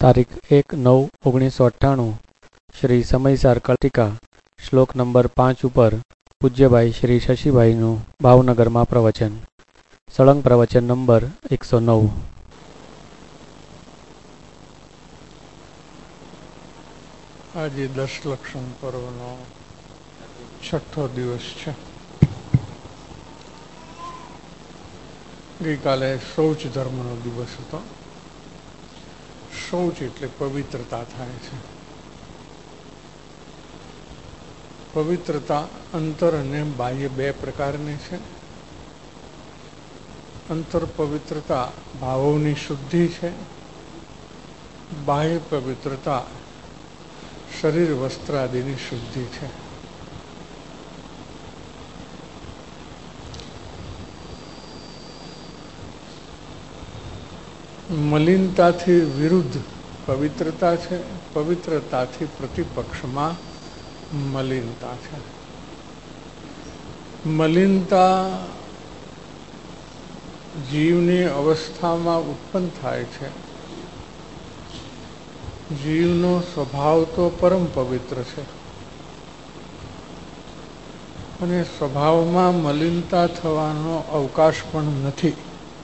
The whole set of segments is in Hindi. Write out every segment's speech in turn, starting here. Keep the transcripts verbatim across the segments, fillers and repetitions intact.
તારીખ એક નવ ઓગણીસો અઠ્ઠાણું શ્રી સમયસાર કલટીકા શ્લોક નંબર પાંચ ઉપર પૂજ્યભાઈ શ્રી શશીભાઈનું ભાવનગરમાં પ્રવચન. સળંગ પ્રવચન નંબર એકસો નવ. આજે દસ લક્ષણ પર્વનો છઠ્ઠો દિવસ છે. ગઈકાલે શૌચ ધર્મનો દિવસ હતો. શૌચ એટલે પવિત્રતા થાય છે. પવિત્રતા અંતર અને બાહ્ય બે પ્રકારની છે. અંતર પવિત્રતા ભાવોની શુદ્ધિ છે. બાહ્ય પવિત્રતા શરીર વસ્ત્ર આદિની શુદ્ધિ છે. મલિનતાથી વિરુદ્ધ પવિત્રતા છે. પવિત્રતાથી પ્રતિપક્ષમાં મલિનતા છે. મલિનતા જીવની અવસ્થામાં ઉત્પન્ન થાય છે. જીવનો સ્વભાવ તો પરમ પવિત્ર છે અને સ્વભાવમાં મલિનતા થવાનો અવકાશ પણ નથી.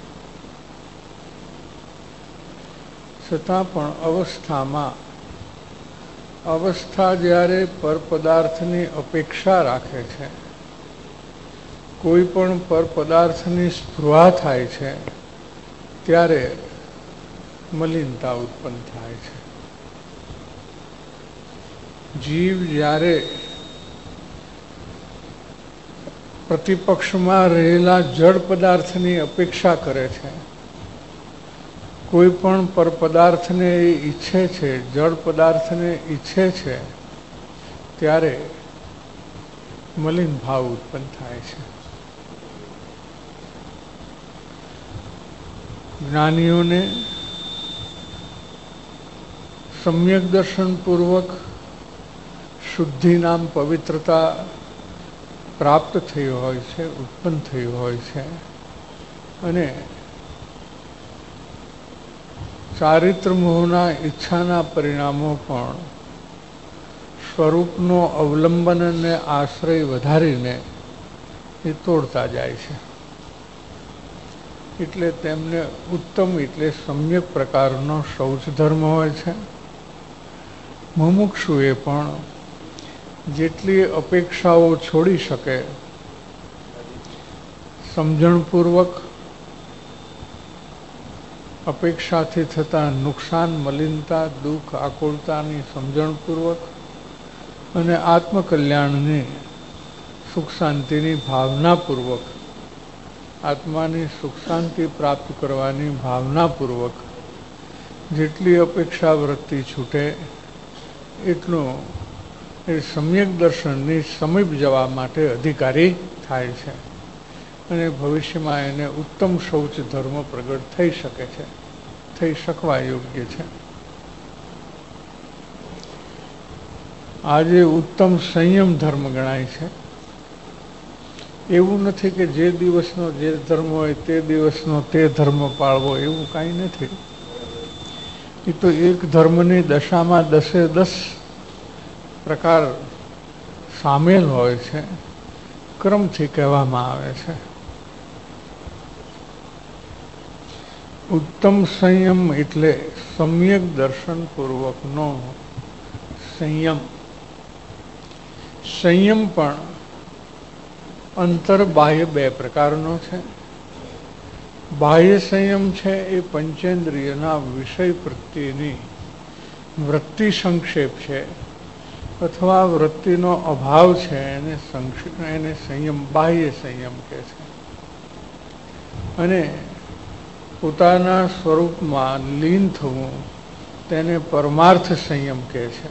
છતાં પણ અવસ્થામાં અવસ્થા જ્યારે પરપદાર્થની અપેક્ષા રાખે છે, કોઈ પણ પરપદાર્થની સ્પૃહા થાય છે, ત્યારે મલિનતા ઉત્પન્ન થાય છે. જીવ જ્યારે પ્રતિપક્ષમાં રહેલા જળ પદાર્થની અપેક્ષા કરે છે, કોઈ પણ પર પદાર્થને ઈચ્છે છે, જળ પદાર્થને ઈચ્છે છે, ત્યારે મલિન ભાવ ઉત્પન્ન થાય છે. જ્ઞાનીઓને સમ્યક દર્શન પૂર્વક શુદ્ધિ નામ પવિત્રતા પ્રાપ્ત થઈ હોય છે, ઉત્પન્ન થઈ હોય છે અને ચારિત્ર મોહના ઈચ્છાના પરિણામો પણ સ્વરૂપનો અવલંબન અને આશ્રય વધારીને એ તોડતા જાય છે. એટલે તેમને ઉત્તમ એટલે સમ્યક પ્રકારનો શૌચ ધર્મ હોય છે. મુમુક્ષુએ પણ જેટલી અપેક્ષાઓ છોડી શકે, સમજણપૂર્વક અપેક્ષાથી થતા નુકસાન, મલિનતા, દુઃખ, આકુળતાની સમજણપૂર્વક અને આત્મકલ્યાણની સુખ શાંતિની ભાવનાપૂર્વક, આત્માની સુખ શાંતિ પ્રાપ્ત કરવાની ભાવનાપૂર્વક જેટલી અપેક્ષા વૃત્તિ છૂટે એટલું એ સમ્યક દર્શનની સમીપ જવા માટે અધિકારી થાય છે અને ભવિષ્યમાં એને ઉત્તમ શૌચ ધર્મ પ્રગટ થઈ શકે છે, થઈ શકવા યોગ્ય છે. આજે ઉત્તમ સંયમ ધર્મ ગણાય છે. એવું નથી કે જે દિવસનો જે ધર્મ હોય તે દિવસનો તે ધર્મ પાળવો, એવું કાંઈ નથી. એ તો એક ધર્મની દશામાં દસે દસ પ્રકાર સામેલ હોય છે, ક્રમથી કહેવામાં આવે છે. ઉત્તમ સંયમ એટલે સમ્યક દર્શન પૂર્વકનો સંયમ. સંયમ પણ અંતર બાહ્ય બે પ્રકારનો છે. બાહ્ય સંયમ છે એ પંચેન્દ્રિયના વિષય પ્રત્યેની વૃત્તિ સંક્ષેપ છે અથવા વૃત્તિનો અભાવ છે, એને સંક્ષેપ એને સંયમ બાહ્ય સંયમ કહે છે. અને પોતાના સ્વરૂપમાં લીન થવું તેને પરમાર્થ સંયમ કહે છે.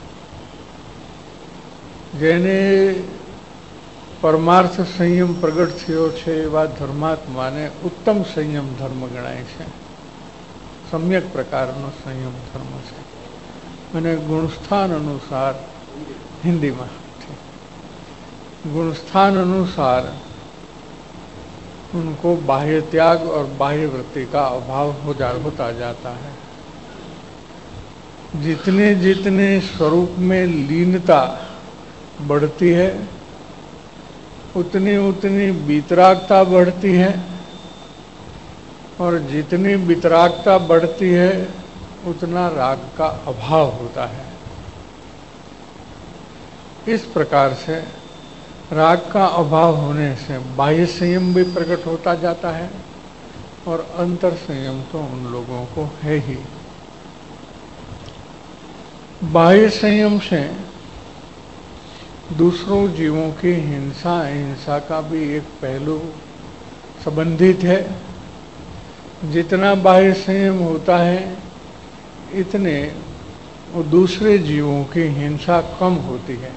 જેને પરમાર્થ સંયમ પ્રગટ થયો છે એવા ધર્માત્માને ઉત્તમ સંયમ ધર્મ ગણાય છે. સમ્યક પ્રકારનો સંયમ ધર્મ છે અને ગુણસ્થાન અનુસાર हिंदीમાં गुणस्थान अनुसार उनको बाह्य त्याग और बाह्य वृत्ति का अभाव हो जा होता जाता है. जितने जितने स्वरूप में लीनता बढ़ती है उतनी उतनी वितरागता बढ़ती है, और जितनी वितरागता बढ़ती है उतना राग का अभाव होता है। इस प्रकार से राग का अभाव होने से बाह्य संयम भी प्रकट होता जाता है, और अंतर संयम तो उन लोगों को है ही। बाह्य संयम से दूसरों जीवों की हिंसा अहिंसा का भी एक पहलू संबंधित है। जितना बाह्य संयम होता है इतने वो दूसरे जीवों की हिंसा कम होती है।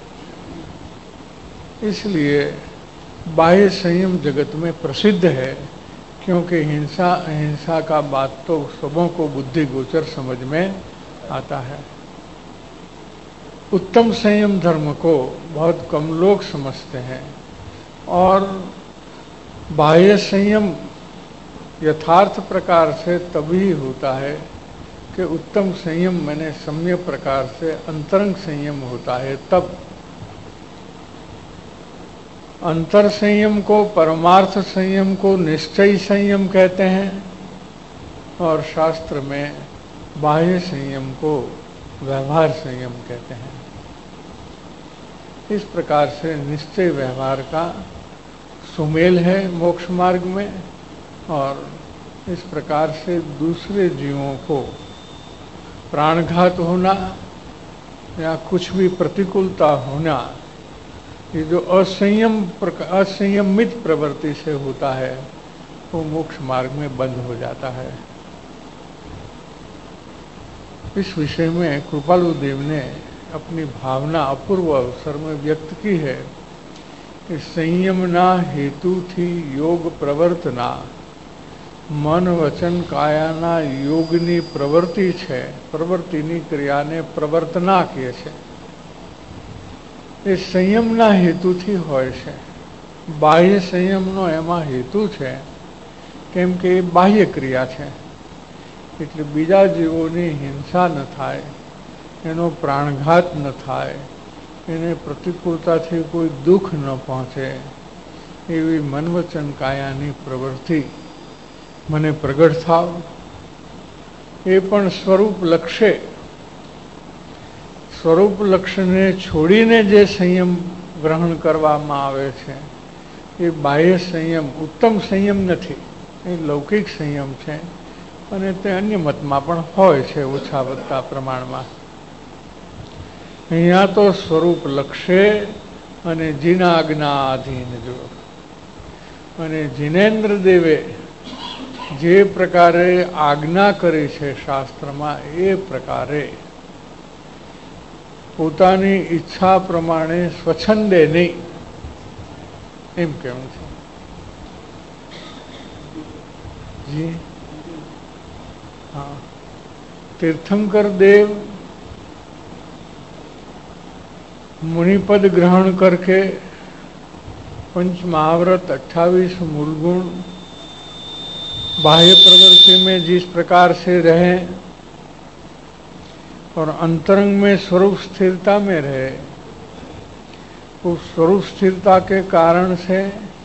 इसलिए बाह्य संयम जगत में प्रसिद्ध है, क्योंकि हिंसा अहिंसा का बात तो सबों को बुद्धि गोचर समझ में आता है। उत्तम संयम धर्म को बहुत कम लोग समझते हैं, और बाह्य संयम यथार्थ प्रकार से तभी होता है कि उत्तम संयम मैंने सम्यक प्रकार से अंतरंग संयम होता है। तब अंतर संयम को, परमार्थ संयम को निश्चय संयम कहते हैं, और शास्त्र में बाह्य संयम को व्यवहार संयम कहते हैं। इस प्रकार से निश्चय व्यवहार का सुमेल है मोक्ष मार्ग में, और इस प्रकार से दूसरे जीवों को प्राणघात होना या कुछ भी प्रतिकूलता होना, ये जो असंयम असंयमित प्रवृत्ति से होता है वो मोक्ष मार्ग में बंद हो जाता है। इस विषय में कृपालु देव ने अपनी भावना अपूर्व अवसर में व्यक्त की है कि संयमना हेतु थी योग प्रवर्तना, मन वचन कायाना योगनी प्रवृत्ति छे, प्रवृत्तिनी क्रियाने प्रवर्तना किए छे। એ સંયમના હેતુથી હોય છે। બાહ્ય સંયમનો એમાં હેતુ છે, કેમ કે એ બાહ્ય ક્રિયા છે, એટલે બીજા જીવોની હિંસા ન થાય, એનો પ્રાણઘાત ન થાય, એને પ્રતિકૂળતાથી કોઈ દુઃખ ન પહોંચે, એવી મન વચન કાયાની પ્રવૃત્તિ મને પ્રગટ થાવ। એ પણ સ્વરૂપ લક્ષે, સ્વરૂપ લક્ષને છોડીને જે સંયમ ગ્રહણ કરવામાં આવે છે એ બાહ્ય સંયમ ઉત્તમ સંયમ નથી, એ લૌકિક સંયમ છે, અને તે અન્ય મતમાં પણ હોય છે ઓછા વધતા પ્રમાણમાં। અહીંયા તો સ્વરૂપ લક્ષે અને જીનાજ્ઞા આધીન જો, અને જીનેન્દ્ર દેવે જે પ્રકારે આજ્ઞા કરી છે શાસ્ત્રમાં એ પ્રકારે પોતાની ઈચ્છા પ્રમાણે સ્વચ્છંદે નહીં, એમ કહેવું છે। જી हाँ, तीर्थंकर देव मुनिपद ग्रहण करके पंच महाव्रत अट्ठाईस मूलगुण बाह्य प्रवृत्ति में जिस प्रकार से रहे और अंतरंग में स्वरूप स्थिरता में रहे, उस स्वरूप स्थिरता के कारण से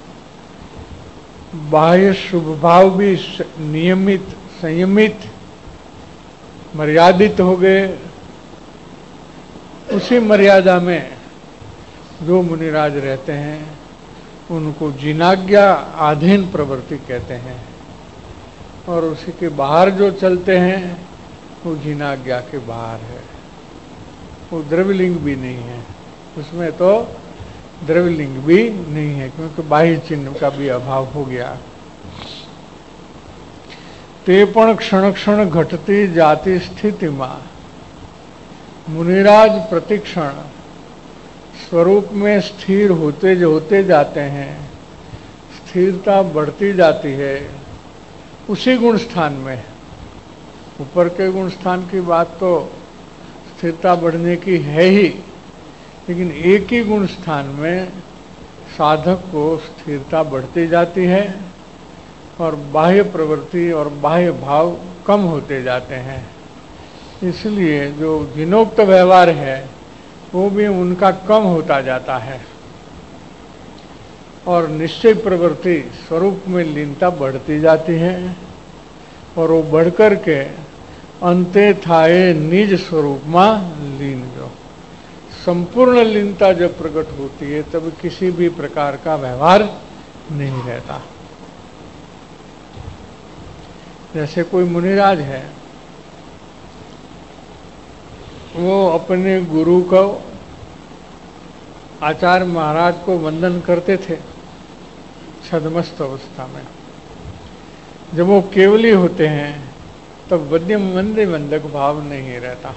बाह्य शुभ भाव भी नियमित संयमित मर्यादित हो गए। उसी मर्यादा में जो मुनिराज रहते हैं उनको जिनाज्ञा आधीन प्रवृत्ति कहते हैं, और उसी के बाहर जो चलते हैं वो जिनाज्ञा के बाहर है। वो द्रव्यलिंग भी नहीं है, उसमें तो द्रव्यलिंग भी नहीं है, क्योंकि बाह्य चिन्ह का भी अभाव हो गया। ते पण क्षण क्षण घटती जाती स्थिति में मुनिराज प्रतिक्षण स्वरूप में स्थिर होते होते जाते हैं, स्थिरता बढ़ती जाती है उसी गुण स्थान में। ऊपर के गुण स्थान की बात तो स्थिरता बढ़ने की है ही, लेकिन एक ही गुण स्थान में साधक को स्थिरता बढ़ती जाती है और बाह्य प्रवृत्ति और बाह्य भाव कम होते जाते हैं। इसलिए जो जिनोक्त व्यवहार है वो भी उनका कम होता जाता है और निश्चय प्रवृत्ति स्वरूप में लीनता बढ़ती जाती है और वो बढ़कर के अंते थाए निज स्वरूप में लीन जो संपूर्ण लीनता जब प्रकट होती है तब किसी भी प्रकार का व्यवहार नहीं रहता। जैसे कोई मुनिराज है, वो अपने गुरु को आचार्य महाराज को वंदन करते थे छद्मस्त अवस्था में। जब वो केवली होते हैं तब वद्य मंदे वंदक भाव नहीं रहता,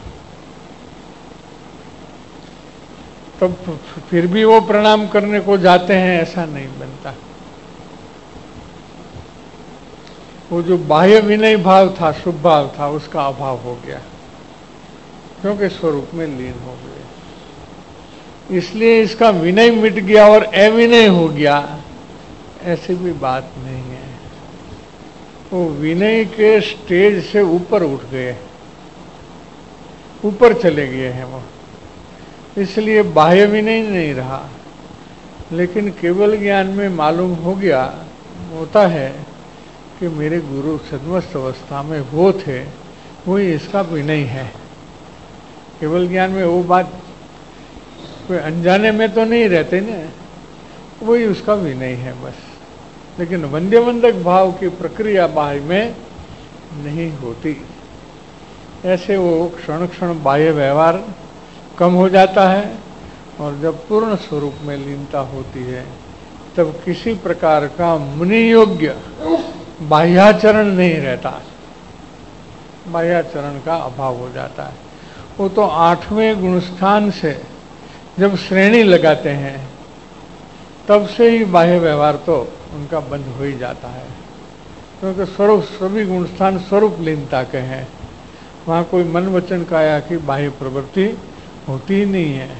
तब फिर भी वो प्रणाम करने को जाते हैं ऐसा नहीं बनता। वो जो बाह्य विनय भाव था, शुभ भाव था, उसका अभाव हो गया क्योंकि स्वरूप में लीन हो गए। इसलिए इसका विनय मिट गया और अविनय हो गया, ऐसी भी बात नहीं है। वो विनय के स्टेज से ऊपर उठ गए, ऊपर चले गए हैं वो, इसलिए बाह्य विनय नहीं रहा। लेकिन केवल ज्ञान में मालूम हो गया होता है कि मेरे गुरु छद्मस्त अवस्था में वो थे, वही इसका विनय है। केवल ज्ञान में वो बात कोई अनजाने में तो नहीं रहते ना, वही उसका विनय है बस। लेकिन वंद्य वंदक भाव की प्रक्रिया बाह्य में नहीं होती। ऐसे वो क्षण क्षण बाह्य व्यवहार कम हो जाता है और जब पूर्ण स्वरूप में लीनता होती है तब किसी प्रकार का मुनि योग्य बाह्याचरण नहीं रहता, बाह्याचरण का अभाव हो जाता है। वो तो आठवें गुणस्थान से जब श्रेणी लगाते हैं तब से ही बाह्य व्यवहार तो उनका बंद हो ही जाता है, क्योंकि स्वरूप सभी गुणस्थान स्वरूप लीनता के हैं। वहाँ कोई मन वचन काया की बाह्य प्रवृत्ति होती ही नहीं है।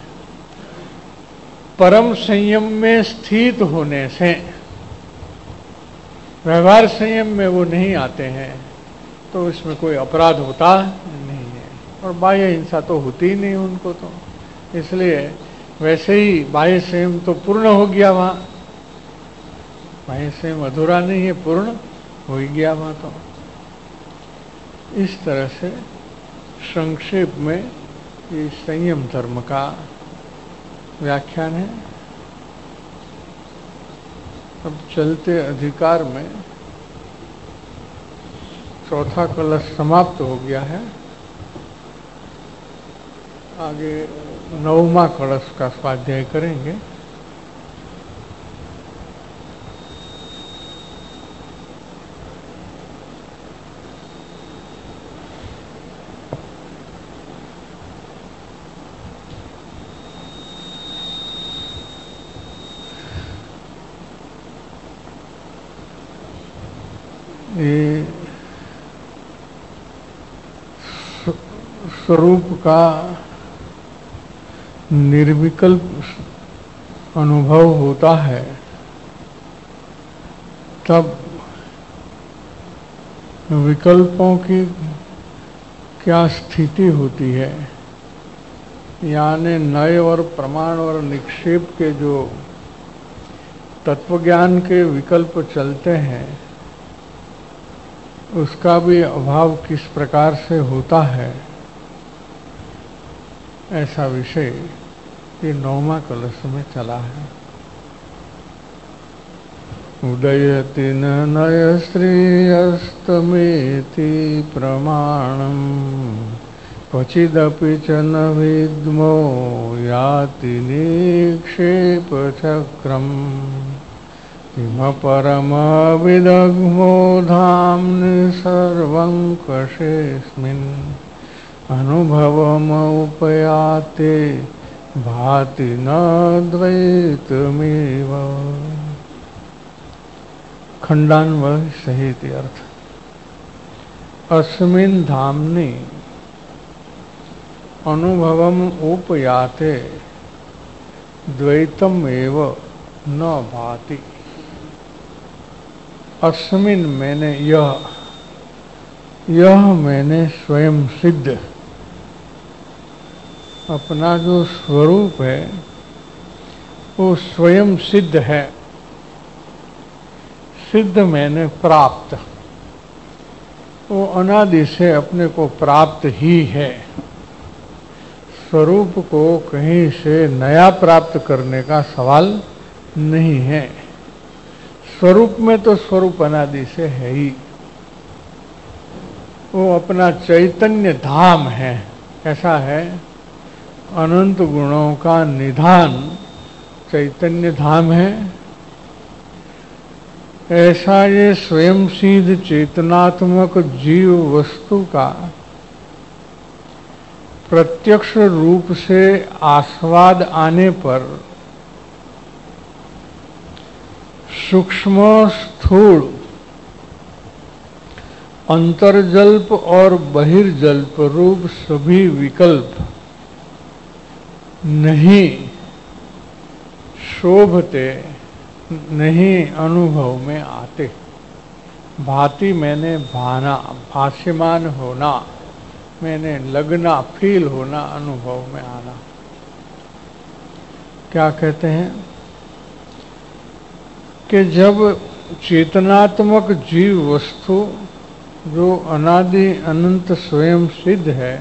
परम संयम में स्थित होने से व्यवहार संयम में वो नहीं आते हैं तो इसमें कोई अपराध होता नहीं है और बाह्य हिंसा तो होती ही नहीं उनको तो। इसलिए वैसे ही बाह्य संयम तो पूर्ण हो गया, वहाँ बाह्य संयम अधूरा नहीं है, पूर्ण हो ही गया वहाँ तो। इस तरह से संक्षेप में ये संयम धर्म का व्याख्यान है। अब चलते अधिकार में चौथा कलश समाप्त हो गया है, आगे नौवां कलश का स्वाध्याय करेंगे। ये स्वरूप का निर्विकल्प अनुभव होता है तब विकल्पों की क्या स्थिति होती है, यानी नए और प्रमाण और निक्षेप के जो तत्वज्ञान के विकल्प चलते हैं उसका भी अभाव किस प्रकार से होता है, ऐसा विषय ये नौमा कलश में चला है। उदयति न नय श्रेयस्तमेति प्रमाणम क्वचिदपि च न विद्मो याति निक्षेप चक्रम किम परम विदग्मो धाम्नि सर्वं कषेऽस्मिन् अनुभवम उपयाते भाति न द्वैतमेव। खंडान्वय सहित अर्थ। अस्मिन् धाम्नि अनुभवम उपयाते द्वैतम एव न भाति। अस्मिन मैंने यह, यह मैंने स्वयं सिद्ध अपना जो स्वरूप है वो स्वयं सिद्ध है। सिद्ध मैंने प्राप्त, वो अनादि से अपने को प्राप्त ही है। स्वरूप को कहीं से नया प्राप्त करने का सवाल नहीं है। स्वरूप में तो स्वरूप अनादि से है ही। वो अपना चैतन्य धाम है। ऐसा है, अनंत गुणों का निधान चैतन्य धाम है। ऐसा ये स्वयं सिद्ध चेतनात्मक जीव वस्तु का प्रत्यक्ष रूप से आस्वाद आने पर सूक्ष्म स्थूल अंतर्जल्प और बहिर्जल्प रूप सभी विकल्प नहीं शोभते, नहीं अनुभव में आते। भांति मैंने भाना, भाष्यमान होना, मैंने लगना, फील होना, अनुभव में आना। क्या कहते हैं कि जब चेतनात्मक जीव वस्तु जो अनादि अनंत स्वयं सिद्ध है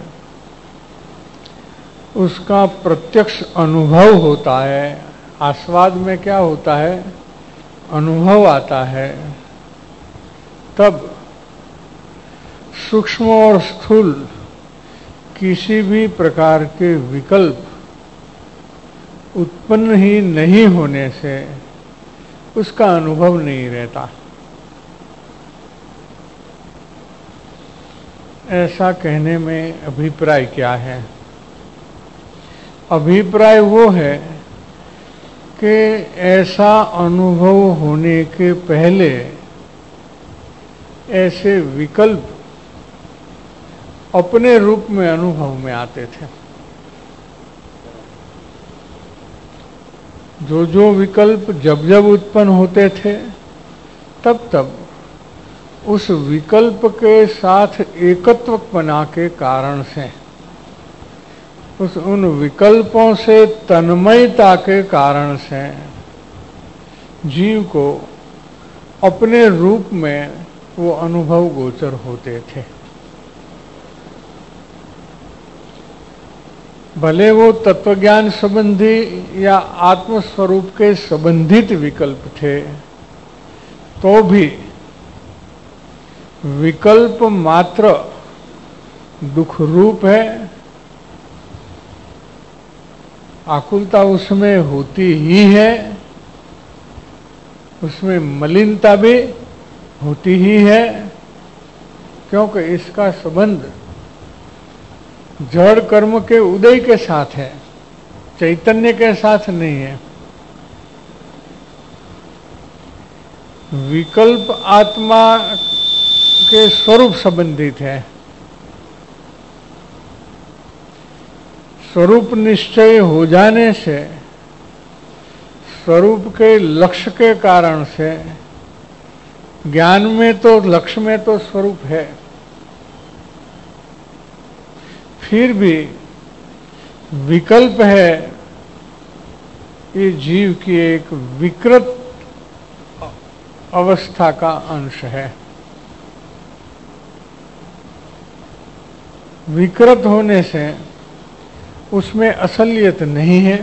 उसका प्रत्यक्ष अनुभव होता है। आस्वाद में क्या होता है? अनुभव आता है। तब सूक्ष्म और स्थूल किसी भी प्रकार के विकल्प उत्पन्न ही नहीं होने से उसका अनुभव नहीं रहता। ऐसा कहने में अभिप्राय क्या है? अभिप्राय वो है कि ऐसा अनुभव होने के पहले ऐसे विकल्प अपने रूप में अनुभव में आते थे। जो जो विकल्प जब जब उत्पन्न होते थे तब तब उस विकल्प के साथ एकत्वपना के कारण से, उस उन विकल्पों से तन्मयता के कारण से जीव को अपने रूप में वो अनुभव गोचर होते थे। भले वो तत्वज्ञान संबंधी या आत्मस्वरूप के संबंधित विकल्प थे, तो भी विकल्प मात्र दुख रूप है। आकुलता उसमें होती ही है, उसमें मलिनता भी होती ही है, क्योंकि इसका संबंध जड़ कर्म के उदय के साथ है, चैतन्य के साथ नहीं है। विकल्प आत्मा के स्वरूप संबंधित है। स्वरूप निश्चय हो जाने से, स्वरूप के लक्ष्य के कारण से, ज्ञान में तो लक्ष्य में तो स्वरूप है, फिर भी विकल्प है। ये जीव की एक विकृत अवस्था का अंश है। विकृत होने से उसमें असलियत नहीं है,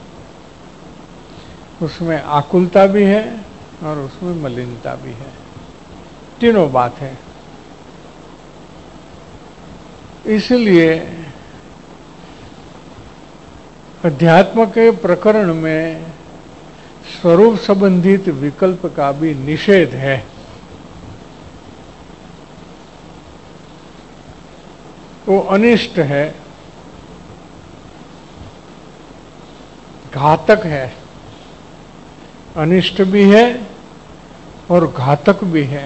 उसमें आकुलता भी है और उसमें मलिनता भी है। तीनों बात है। इसलिए अध्यात्म के प्रकरण में स्वरूप संबंधित विकल्प का भी निषेध है। वो अनिष्ट है, घातक है। अनिष्ट भी है और घातक भी है।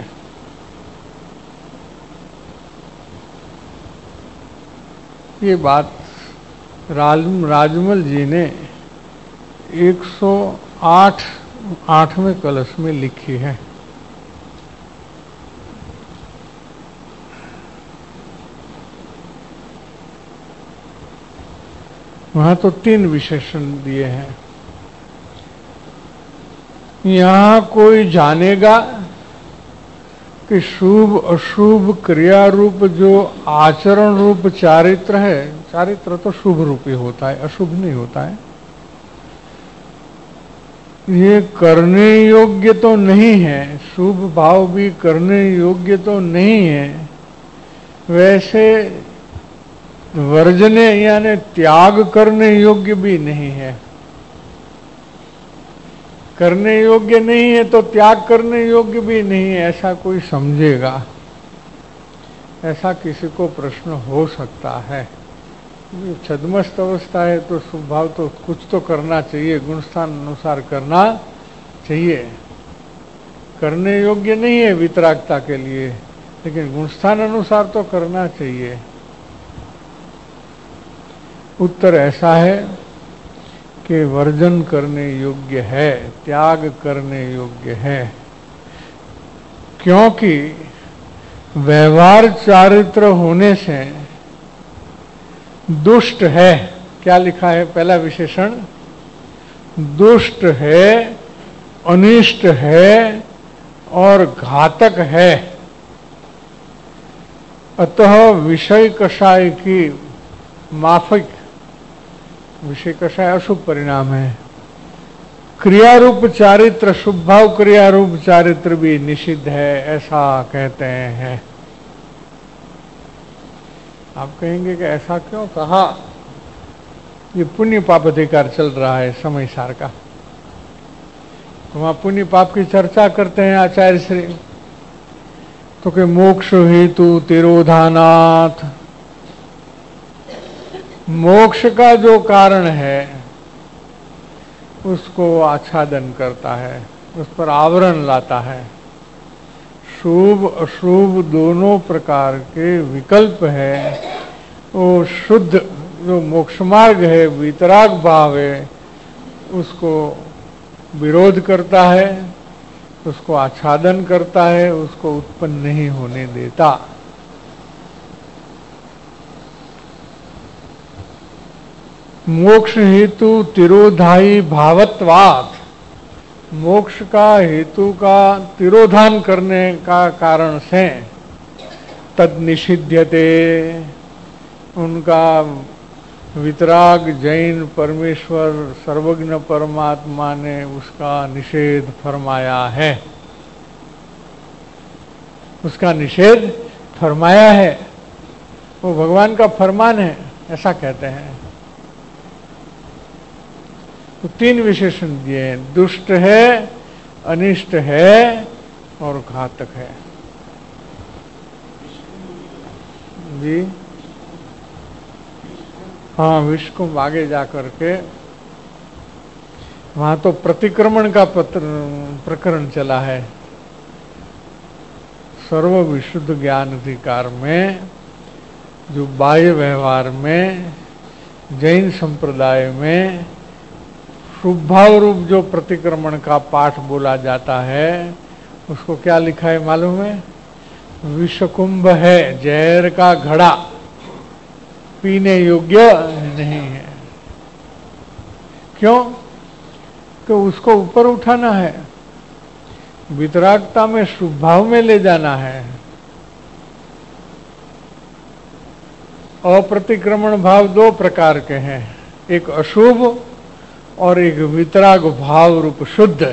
ये बात राज, राजमल जी ने एक सौ आठ आठवें कलश में लिखी है। वहां तो तीन विशेषण दिए हैं। यहां कोई जानेगा कि शुभ अशुभ क्रिया रूप जो आचरण रूप चारित्र है, चारित्र तो शुभ रूपी होता है, अशुभ नहीं होता है, ये करने योग्य तो नहीं है, शुभ भाव भी करने योग्य तो नहीं है, वैसे वर्जने यानी त्याग करने योग्य भी नहीं है। करने योग्य नहीं है तो त्याग करने योग्य भी नहीं है, ऐसा कोई समझेगा, ऐसा किसी को प्रश्न हो सकता है। छद्मस्त अवस्था है तो शुभ भाव तो कुछ तो करना चाहिए, गुणस्थान अनुसार करना चाहिए। करने योग्य नहीं है वितरागता के लिए, लेकिन गुणस्थान अनुसार तो करना चाहिए। उत्तर ऐसा है कि वर्जन करने योग्य है, त्याग करने योग्य है, क्योंकि व्यवहार चारित्र होने से दुष्ट है। क्या लिखा है पहला विशेषण? दुष्ट है, अनिष्ट है और घातक है। अतः विषय कषाय की माफिक, विषय कषाय अशुभ परिणाम है, क्रियारूप चारित्र, शुभ भाव क्रियारूप चारित्र भी निषिद्ध है, ऐसा कहते हैं। आप कहेंगे कि ऐसा क्यों कहा? ये पुण्य पाप अधिकार चल रहा है समय सार का, तो वहां पुण्य पाप की चर्चा करते हैं आचार्य श्री, तो कि मोक्ष हेतु तिरोधानाथ, मोक्ष का जो कारण है उसको आच्छादन करता है, उस पर आवरण लाता है। शुभ अशुभ दोनों प्रकार के विकल्प है, वो शुद्ध जो मोक्ष मार्ग है, वितराग भाव है, उसको विरोध करता है, उसको आच्छादन करता है, उसको उत्पन्न नहीं होने देता। मोक्ष हेतु तिरोधायी भावत्वात्, मोक्ष का हेतु का तिरोधान करने का कारण से तद निषिध्यते, उनका वितराग जैन परमेश्वर सर्वज्ञ परमात्मा ने उसका निषेध फरमाया है, उसका निषेध फरमाया है, वो भगवान का फरमान है, ऐसा कहते हैं। तो तीन विशेषण दिए हैं, दुष्ट है, अनिष्ट है और घातक है। जी हाँ, विष्णु आगे जाकर के वहां तो प्रतिक्रमण का पत्र प्रकरण चला है। सर्व विशुद्ध ज्ञान अधिकार में जो बाह्य व्यवहार में जैन संप्रदाय में शुभ भाव रूप जो प्रतिक्रमण का पाठ बोला जाता है, उसको क्या लिखा है मालूम है? विषकुंभ है, जहर का घड़ा, पीने योग्य नहीं है। क्यों? कि उसको ऊपर उठाना है, वितरागता में शुभ भाव में ले जाना है। अप्रतिक्रमण भाव दो प्रकार के हैं, एक अशुभ और एक वितराग भाव रूप शुद्ध।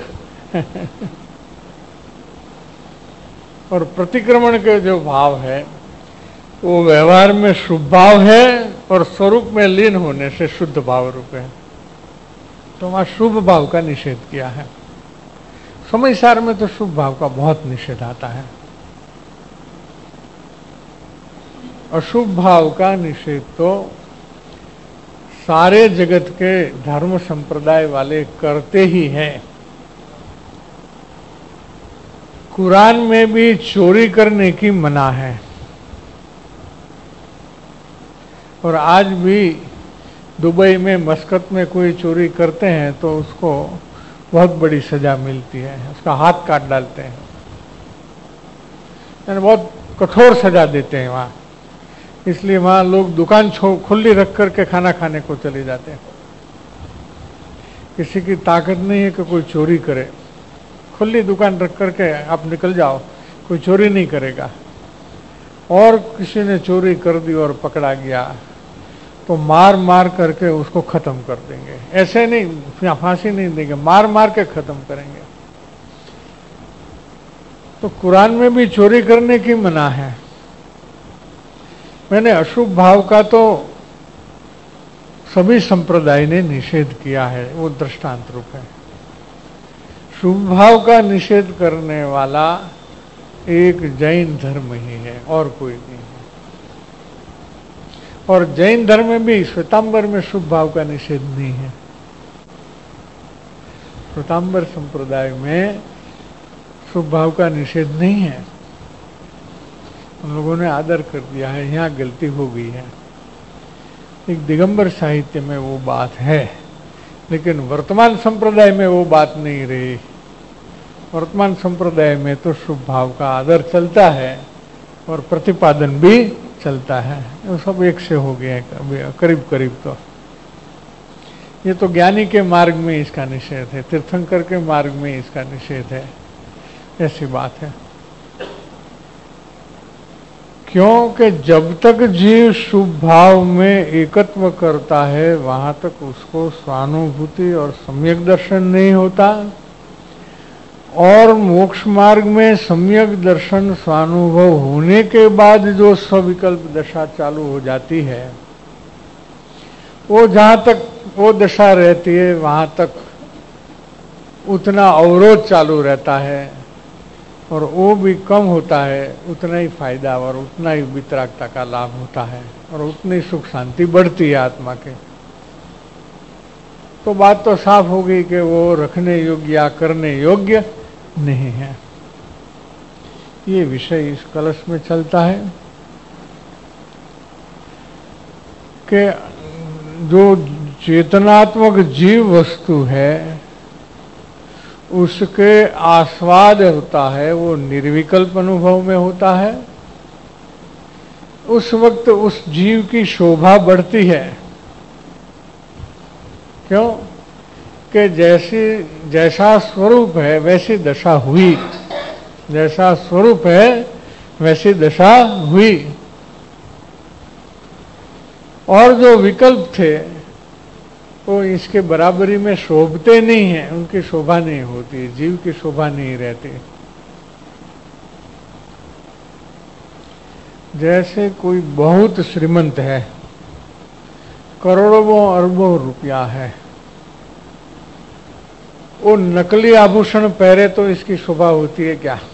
और प्रतिक्रमण के जो भाव है वो व्यवहार में शुभ भाव है और स्वरूप में लीन होने से शुद्ध भाव रूप है। तो वहां शुभ भाव का निषेध किया है। समय सार में तो शुभ भाव का बहुत निषेध आता है, अशुभ भाव का निषेध तो सारे जगत के धर्म संप्रदाय वाले करते ही हैं। कुरान में भी चोरी करने की मना है, और आज भी दुबई में मस्कत में कोई चोरी करते हैं तो उसको बहुत बड़ी सजा मिलती है, उसका हाथ काट डालते हैं, यानी बहुत कठोर सजा देते हैं वहाँ। इसलिए वहां लोग दुकान खुली रख करके खाना खाने को चले जाते हैं। किसी की ताकत नहीं है कि कोई चोरी करे, खुली दुकान रख करके आप निकल जाओ, कोई चोरी नहीं करेगा। और किसी ने चोरी कर दी और पकड़ा गया तो मार मार करके उसको खत्म कर देंगे। ऐसे नहीं, फांसी नहीं देंगे, मार मार के खत्म करेंगे। तो कुरान में भी चोरी करने की मना है। मैंने अशुभ भाव का तो सभी संप्रदाय ने निषेध किया है, वो दृष्टांत रूप है। शुभ भाव का निषेध करने वाला एक जैन धर्म ही है और कोई नहीं है। और जैन धर्म में भी श्वेतांबर में शुभ भाव का निषेध नहीं है। श्वेतांबर संप्रदाय में शुभ भाव का निषेध नहीं है। हम लोगों ने आदर कर दिया है, यहाँ गलती हो गई है। एक दिगंबर साहित्य में वो बात है, लेकिन वर्तमान संप्रदाय में वो बात नहीं रही। वर्तमान संप्रदाय में तो शुभ भाव का आदर चलता है और प्रतिपादन भी चलता है। वो सब एक से हो गया है करीब करीब। तो ये तो ज्ञानी के मार्ग में इसका निषेध है, तीर्थंकर के मार्ग में इसका निषेध है, ऐसी बात है। क्योंकि जब तक जीव शुभ भाव में एकत्व करता है वहां तक उसको स्वानुभूति और सम्यक दर्शन नहीं होता। और मोक्ष मार्ग में सम्यक दर्शन स्वानुभव होने के बाद जो सविकल्प दशा चालू हो जाती है, वो जहां तक वो दशा रहती है वहां तक उतना अवरोध चालू रहता है और वो भी कम होता है, उतना ही फायदा और उतना ही वितरागता का लाभ होता है और उतनी सुख शांति बढ़ती है आत्मा के। तो बात तो साफ हो गई कि वो रखने योग्य या करने योग्य नहीं है। ये विषय इस कलश में चलता है कि जो चेतनात्मक जीव वस्तु है उसके आस्वाद होता है, वो निर्विकल्प अनुभव में होता है। उस वक्त उस जीव की शोभा बढ़ती है। क्यों? कि जैसी जैसा स्वरूप है वैसी दशा हुई, जैसा स्वरूप है वैसी दशा हुई। और जो विकल्प थे वो इसके बराबरी में शोभते नहीं हैं, उनकी शोभा नहीं होती, जीव की शोभा नहीं रहती। जैसे कोई बहुत श्रीमंत है, करोड़ों अरबों रुपया है, वो नकली आभूषण पहरे तो इसकी शोभा होती है क्या?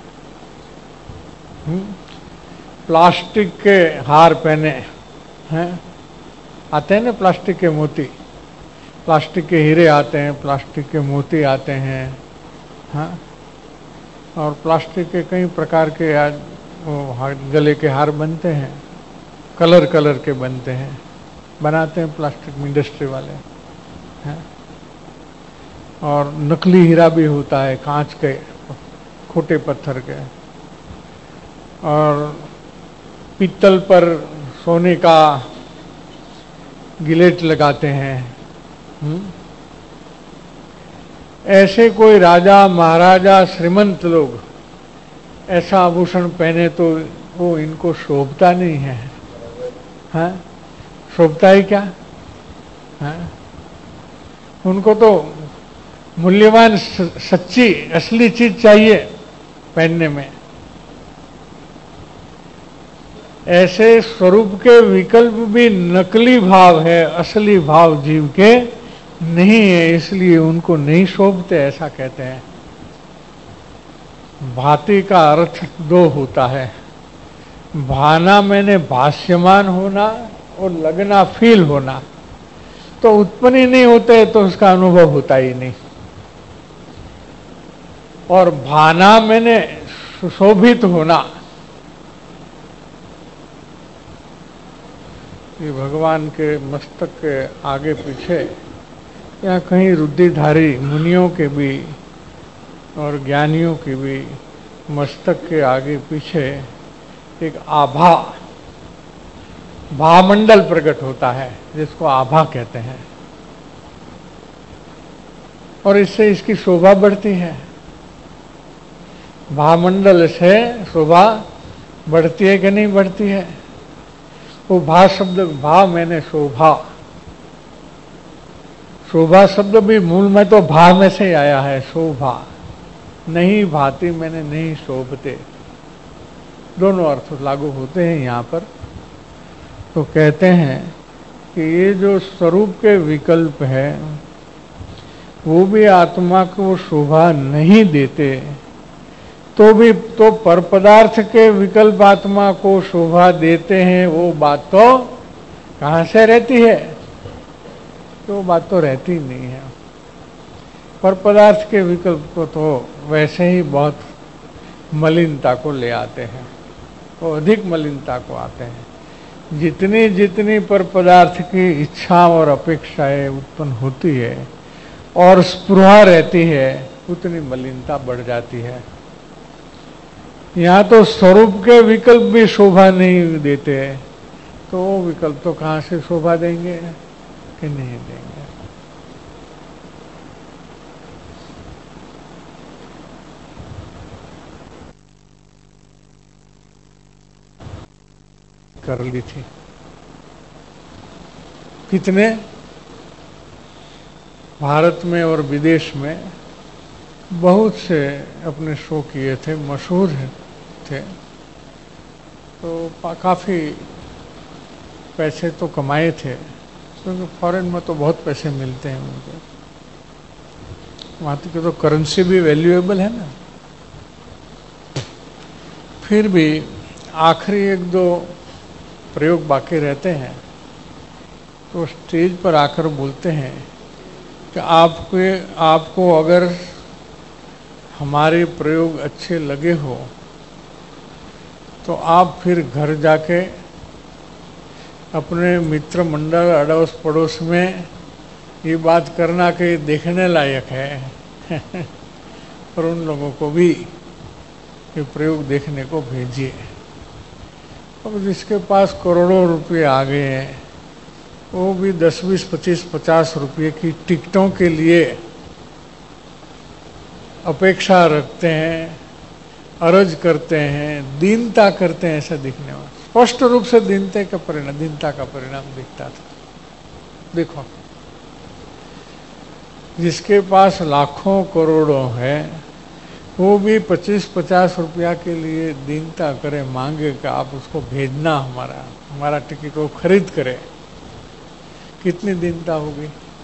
हुँ? प्लास्टिक के हार पहने हैं, आते हैं ना प्लास्टिक के मोती, प्लास्टिक के हीरे आते हैं, प्लास्टिक के मोती आते हैं, हाँ, और प्लास्टिक के कई प्रकार के आज वो गले के हार बनते हैं, कलर कलर के बनते हैं, बनाते हैं प्लास्टिक इंडस्ट्री वाले, हैं। और नकली हीरा भी होता है, कांच के, खोटे पत्थर के, और पीतल पर सोने का गिलेट लगाते हैं। हुँ? ऐसे कोई राजा महाराजा श्रीमंत लोग ऐसा आभूषण पहने तो वो इनको शोभता नहीं है, हाँ? शोभता ही क्या? हाँ? उनको तो मूल्यवान सच्ची असली चीज चाहिए पहनने में। ऐसे स्वरूप के विकल्प भी नकली भाव है, असली भाव जीव के नहीं है, इसलिए उनको नहीं शोभते, ऐसा कहते हैं। भांति का अर्थ दो होता है, भाना मैंने भाष्यमान होना और लगना फील होना। तो उत्पन्न ही नहीं होते तो उसका अनुभव होता ही नहीं। और भाना मैंने सुशोभित होना, ये भगवान के मस्तक के आगे पीछे या कहीं रुद्धिधारी मुनियों के भी और ज्ञानियों के भी मस्तक के आगे पीछे एक आभा भावमंडल प्रकट होता है, जिसको आभा कहते हैं, और इससे इसकी शोभा बढ़ती है। भावमंडल से शोभा बढ़ती है कि नहीं बढ़ती है? वो भा शब्द, भा मैंने शोभा, शोभा शब्द भी मूल में तो भा में से आया है, शोभा। नहीं भाती मैंने नहीं शोभते, दोनों अर्थ लागू होते हैं यहाँ पर। तो कहते हैं कि ये जो स्वरूप के विकल्प है वो भी आत्मा को शोभा नहीं देते, तो भी तो पर पदार्थ के विकल्प आत्मा को शोभा देते हैं। वो बात तो कहाँ से रहती है? तो बात तो रहती नहीं है। पर पदार्थ के विकल्प को तो वैसे ही बहुत मलिनता को ले आते हैं, वो अधिक मलिनता को आते हैं। जितनी जितनी पर पदार्थ की इच्छा और अपेक्षाएं उत्पन्न होती है और स्पृहा रहती है, उतनी मलिनता बढ़ जाती है। यहाँ तो स्वरूप के विकल्प भी शोभा नहीं देते, तो वो विकल्प तो कहाँ से शोभा देंगे कि नहीं देंगे। कर ली थी कितने भारत में और विदेश में बहुत से अपने शो किए थे, मशहूर थे, तो काफ़ी पैसे तो कमाए थे, क्योंकि फॉरेन में तो बहुत पैसे मिलते हैं उनको, वहाँ की तो करेंसी भी वैल्यूएबल है ना। फिर भी आखिरी एक दो प्रयोग बाकी रहते हैं, तो स्टेज पर आकर बोलते हैं कि आपके आपको अगर हमारे प्रयोग अच्छे लगे हो तो आप फिर घर जाके अपने मित्र मंडल अड़ोस पड़ोस में ये बात करना कि देखने लायक है और उन लोगों को भी ये प्रयोग देखने को भेजिए। अब जिसके पास करोड़ों रुपए आ गए हैं, वो भी दस बीस पच्चीस पचास रुपये की टिकटों के लिए अपेक्षा रखते हैं, अर्ज करते हैं, दीनता करते हैं, ऐसा दिखने में स्पष्ट रूप से दीनता का परिणाम दीनता का परिणाम दिखता था। देखो, जिसके पास लाखों करोड़ों है वो भी पच्चीस पचास रुपया के लिए दीनता करे, मांगे कि आप उसको भेजना, हमारा हमारा टिकट वो खरीद करे, कितनी दीनता होगी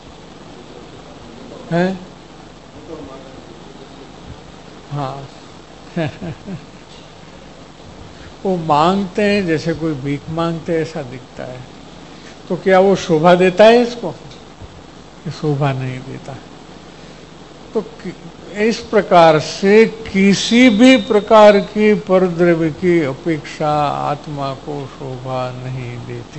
है? हाँ वो मांगते हैं जैसे कोई भीख मांगते हैं, ऐसा दिखता है। तो क्या वो शोभा देता है इसको? शोभा नहीं देता। तो इस प्रकार से किसी भी प्रकार की परद्रव्य की अपेक्षा आत्मा को शोभा नहीं देती,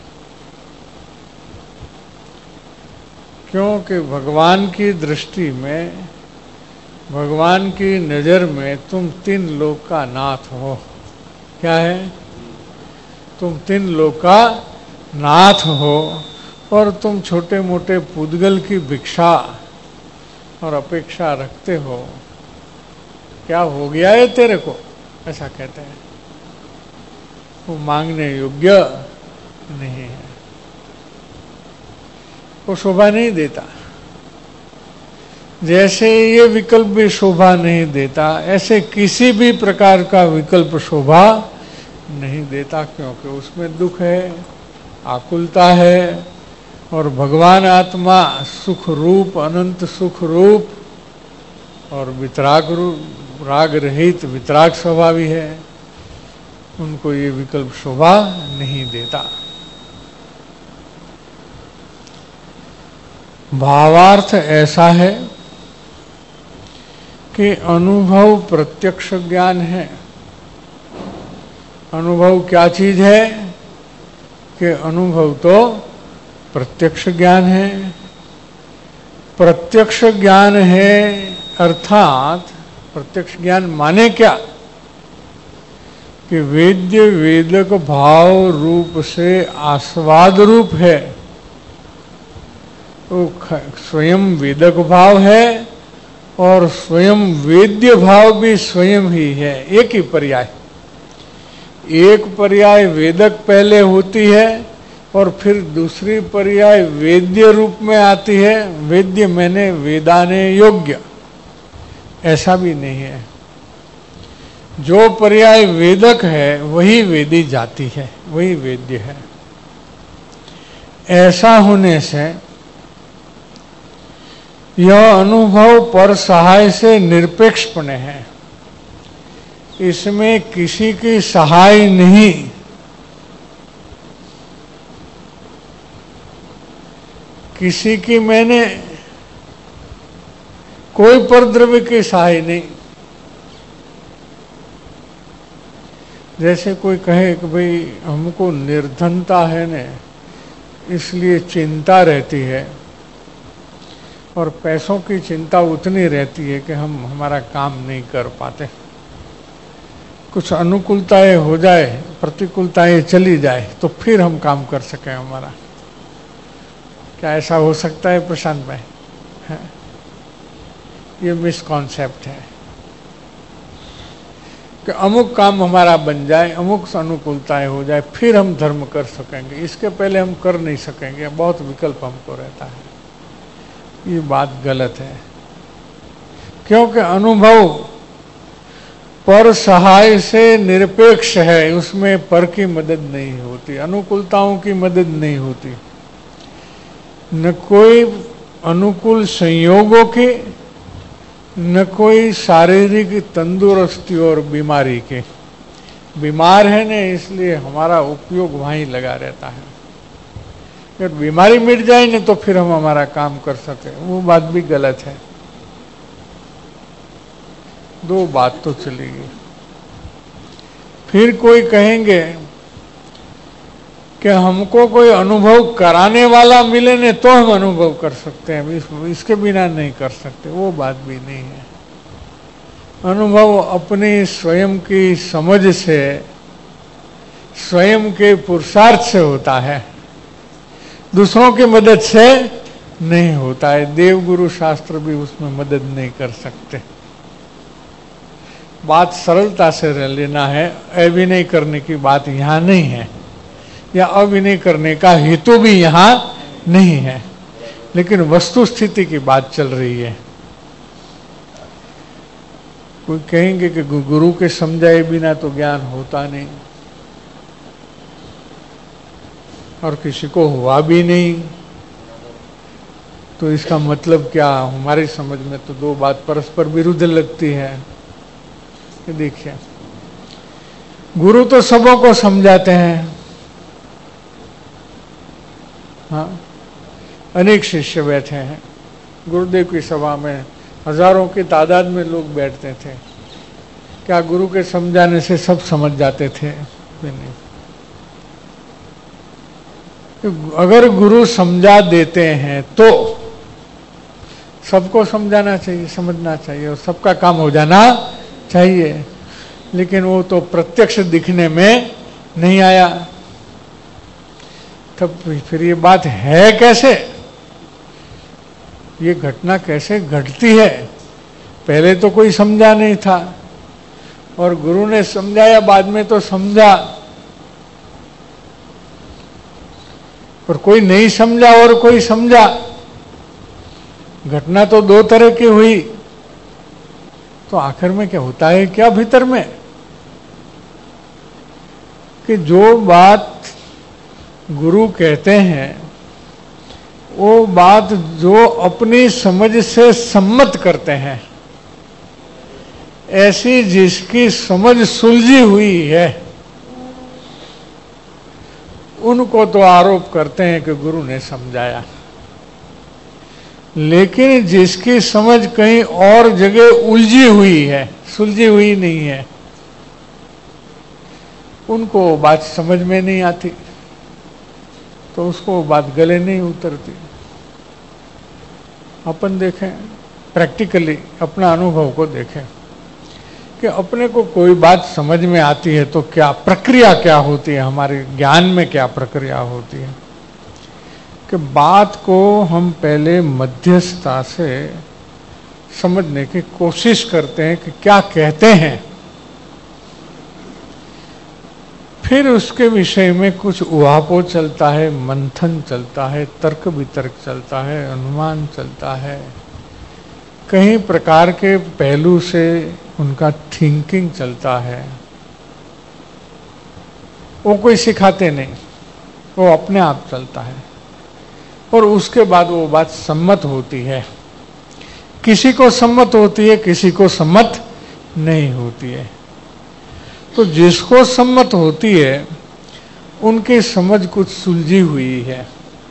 क्योंकि भगवान की दृष्टि में, भगवान की नजर में तुम तीन लोक का नाथ हो। क्या है? तुम तीन लोक का नाथ हो, और तुम छोटे मोटे पुद्गल की भिक्षा और अपेक्षा रखते हो। क्या हो गया है तेरे को, ऐसा कहते हैं। वो मांगने योग्य नहीं है, वो शोभा नहीं देता। जैसे ये विकल्प भी शोभा नहीं देता, ऐसे किसी भी प्रकार का विकल्प शोभा नहीं देता, क्योंकि उसमें दुख है, आकुलता है, और भगवान आत्मा सुख रूप, अनंत सुख रूप और वितराग रूप, राग रहित वितराग स्वभावी है, उनको ये विकल्प शोभा नहीं देता। भावार्थ ऐसा है कि अनुभव प्रत्यक्ष ज्ञान है। अनुभव क्या चीज है? कि अनुभव तो प्रत्यक्ष ज्ञान है। प्रत्यक्ष ज्ञान है अर्थात प्रत्यक्ष ज्ञान माने क्या? कि वेद्य वेदक भाव रूप से आस्वाद रूप है, वो स्वयं वेदक भाव है और स्वयं वेद्य भाव भी स्वयं ही है। एक ही पर्याय, एक पर्याय वेदक पहले होती है और फिर दूसरी पर्याय वेद्य रूप में आती है। वेद्य मैंने वेदाने योग्य, ऐसा भी नहीं है। जो पर्याय वेदक है वही वेदी जाति है, वही वेद्य है। ऐसा होने से यह अनुभव पर सहाय से निरपेक्षपणे है, इसमें किसी की सहाय नहीं। किसी की मैंने कोई परद्रव्य की सहाय नहीं। जैसे कोई कहे कि भाई हमको निर्धनता है ने, इसलिए चिंता रहती है और पैसों की चिंता उतनी रहती है कि हम हमारा काम नहीं कर पाते। कुछ अनुकूलताएं हो जाए, प्रतिकूलताएं चली जाए तो फिर हम काम कर सकें हमारा। क्या ऐसा हो सकता है प्रशांत भाई? है? ये मिसकॉन्सेप्ट है कि अमुक काम हमारा बन जाए, अमुक अनुकूलताएं हो जाए, फिर हम धर्म कर सकेंगे, इसके पहले हम कर नहीं सकेंगे। बहुत विकल्प हमको रहता है। ये बात गलत है, क्योंकि अनुभव पर सहाय से निरपेक्ष है, उसमें पर की मदद नहीं होती, अनुकूलताओं की मदद नहीं होती, न कोई अनुकूल संयोगों की, न कोई शारीरिक तंदुरुस्ती और बीमारी के। बीमार है न, इसलिए हमारा उपयोग वहीं लगा रहता है। अगर बीमारी मिट जाए न तो फिर हम हमारा काम कर सके, वो बात भी गलत है। दो बात तो चली गई। फिर कोई कहेंगे कि हमको कोई अनुभव कराने वाला मिले ने तो हम अनुभव कर सकते हैं, इस, इसके बिना नहीं कर सकते। वो बात भी नहीं है। अनुभव अपनी स्वयं की समझ से, स्वयं के पुरुषार्थ से होता है, दूसरों की मदद से नहीं होता है। देवगुरु शास्त्र भी उसमें मदद नहीं कर सकते। बात सरलता से लेना है, अभिनय करने की बात यहाँ नहीं है, या अभिनय करने का हेतु भी यहाँ नहीं है, लेकिन वस्तु स्थिति की बात चल रही है। कोई कहेंगे कि गुरु के समझाए बिना तो ज्ञान होता नहीं, और किसी को हुआ भी नहीं, तो इसका मतलब क्या? हमारी समझ में तो दो बात परस्पर विरुद्ध लगती है। देखिए, गुरु तो सबों को समझाते हैं, हाँ, अनेक शिष्य बैठे हैं। गुरुदेव की सभा में हजारों की तादाद में लोग बैठते थे। क्या गुरु के समझाने से सब समझ जाते थे? नहीं। अगर गुरु समझा देते हैं तो सबको समझाना चाहिए, समझना चाहिए, और सबका काम हो जाना चाहिए। लेकिन वो तो प्रत्यक्ष दिखने में नहीं आया, तब फिर ये बात है कैसे? ये घटना कैसे घटती है? पहले तो कोई समझा नहीं था और गुरु ने समझाया, बाद में तो समझा, पर कोई नहीं समझा और कोई समझा। घटना तो दो तरह की हुई, तो आखिर में क्या होता है क्या भीतर में? कि जो बात गुरु कहते हैं वो बात जो अपनी समझ से सम्मत करते हैं, ऐसी जिसकी समझ सुलझी हुई है, उनको तो आरोप करते हैं कि गुरु ने समझाया। लेकिन जिसकी समझ कहीं और जगह उलझी हुई है, सुलझी हुई नहीं है, उनको बात समझ में नहीं आती, तो उसको बात गले नहीं उतरती। अपन देखें, प्रैक्टिकली अपना अनुभव को देखें कि अपने को कोई बात समझ में आती है तो क्या प्रक्रिया क्या होती है, हमारे ज्ञान में क्या प्रक्रिया होती है, कि बात को हम पहले मध्यस्थता से समझने की कोशिश करते हैं कि क्या कहते हैं, फिर उसके विषय में कुछ उहापोह चलता है, मंथन चलता है, तर्क वितर्क चलता है, अनुमान चलता है, कई प्रकार के पहलू से उनका थिंकिंग चलता है। वो कोई सिखाते नहीं, वो अपने आप चलता है और उसके बाद वो बात सम्मत होती है। किसी को सम्मत होती है, किसी को सम्मत नहीं होती है। तो जिसको सम्मत होती है उनकी समझ कुछ सुलझी हुई है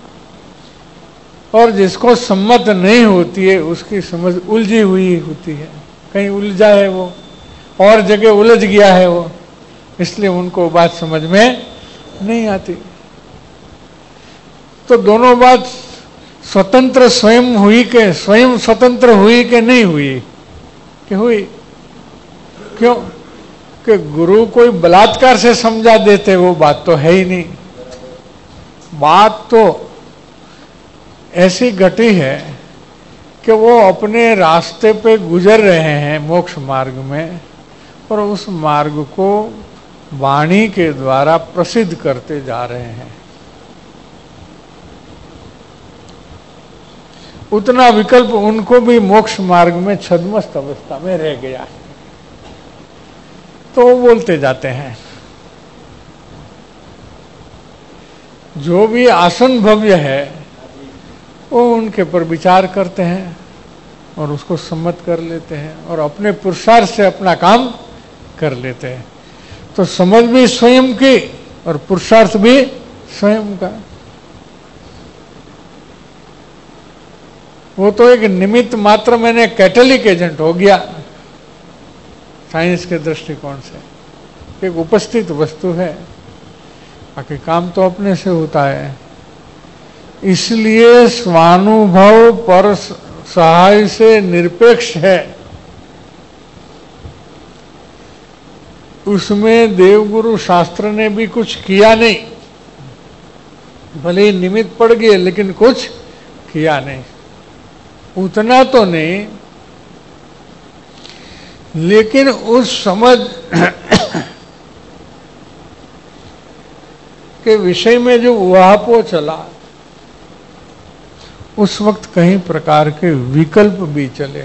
और जिसको सम्मत नहीं होती है उसकी समझ उलझी हुई होती है। कहीं उलझा है वो, और जगह उलझ गया है वो, इसलिए उनको बात समझ में नहीं आती। तो दोनों बात स्वतंत्र स्वयं हुई के स्वयं स्वतंत्र हुई कि नहीं हुई, कि हुई। क्यों? कि गुरु कोई बलात्कार से समझा देते, वो बात तो है ही नहीं। बात तो ऐसी घटी है कि वो अपने रास्ते पे गुजर रहे हैं मोक्ष मार्ग में, और उस मार्ग को वाणी के द्वारा प्रसिद्ध करते जा रहे हैं। उतना विकल्प उनको भी मोक्ष मार्ग में छद्मस्त अवस्था में रह गया है, तो वो बोलते जाते हैं। जो भी आसन भव्य है वो उनके पर विचार करते हैं और उसको सम्मत कर लेते हैं और अपने पुरुषार्थ से अपना काम कर लेते हैं। तो समझ भी स्वयं की और पुरुषार्थ भी स्वयं का। वो तो एक निमित्त मात्र, मैंने कैटलिक एजेंट हो गया साइंस के दृष्टिकोण से। एक उपस्थित वस्तु है, बाकी काम तो अपने से होता है। इसलिए स्वानुभव पर सहाय से निरपेक्ष है। उसमें देवगुरु शास्त्र ने भी कुछ किया नहीं, भले ही निमित्त पड़ गए लेकिन कुछ किया नहीं। उतना तो नहीं, लेकिन उस समझ के विषय में जो उहापोह चला, उस वक्त कई प्रकार के विकल्प भी चले।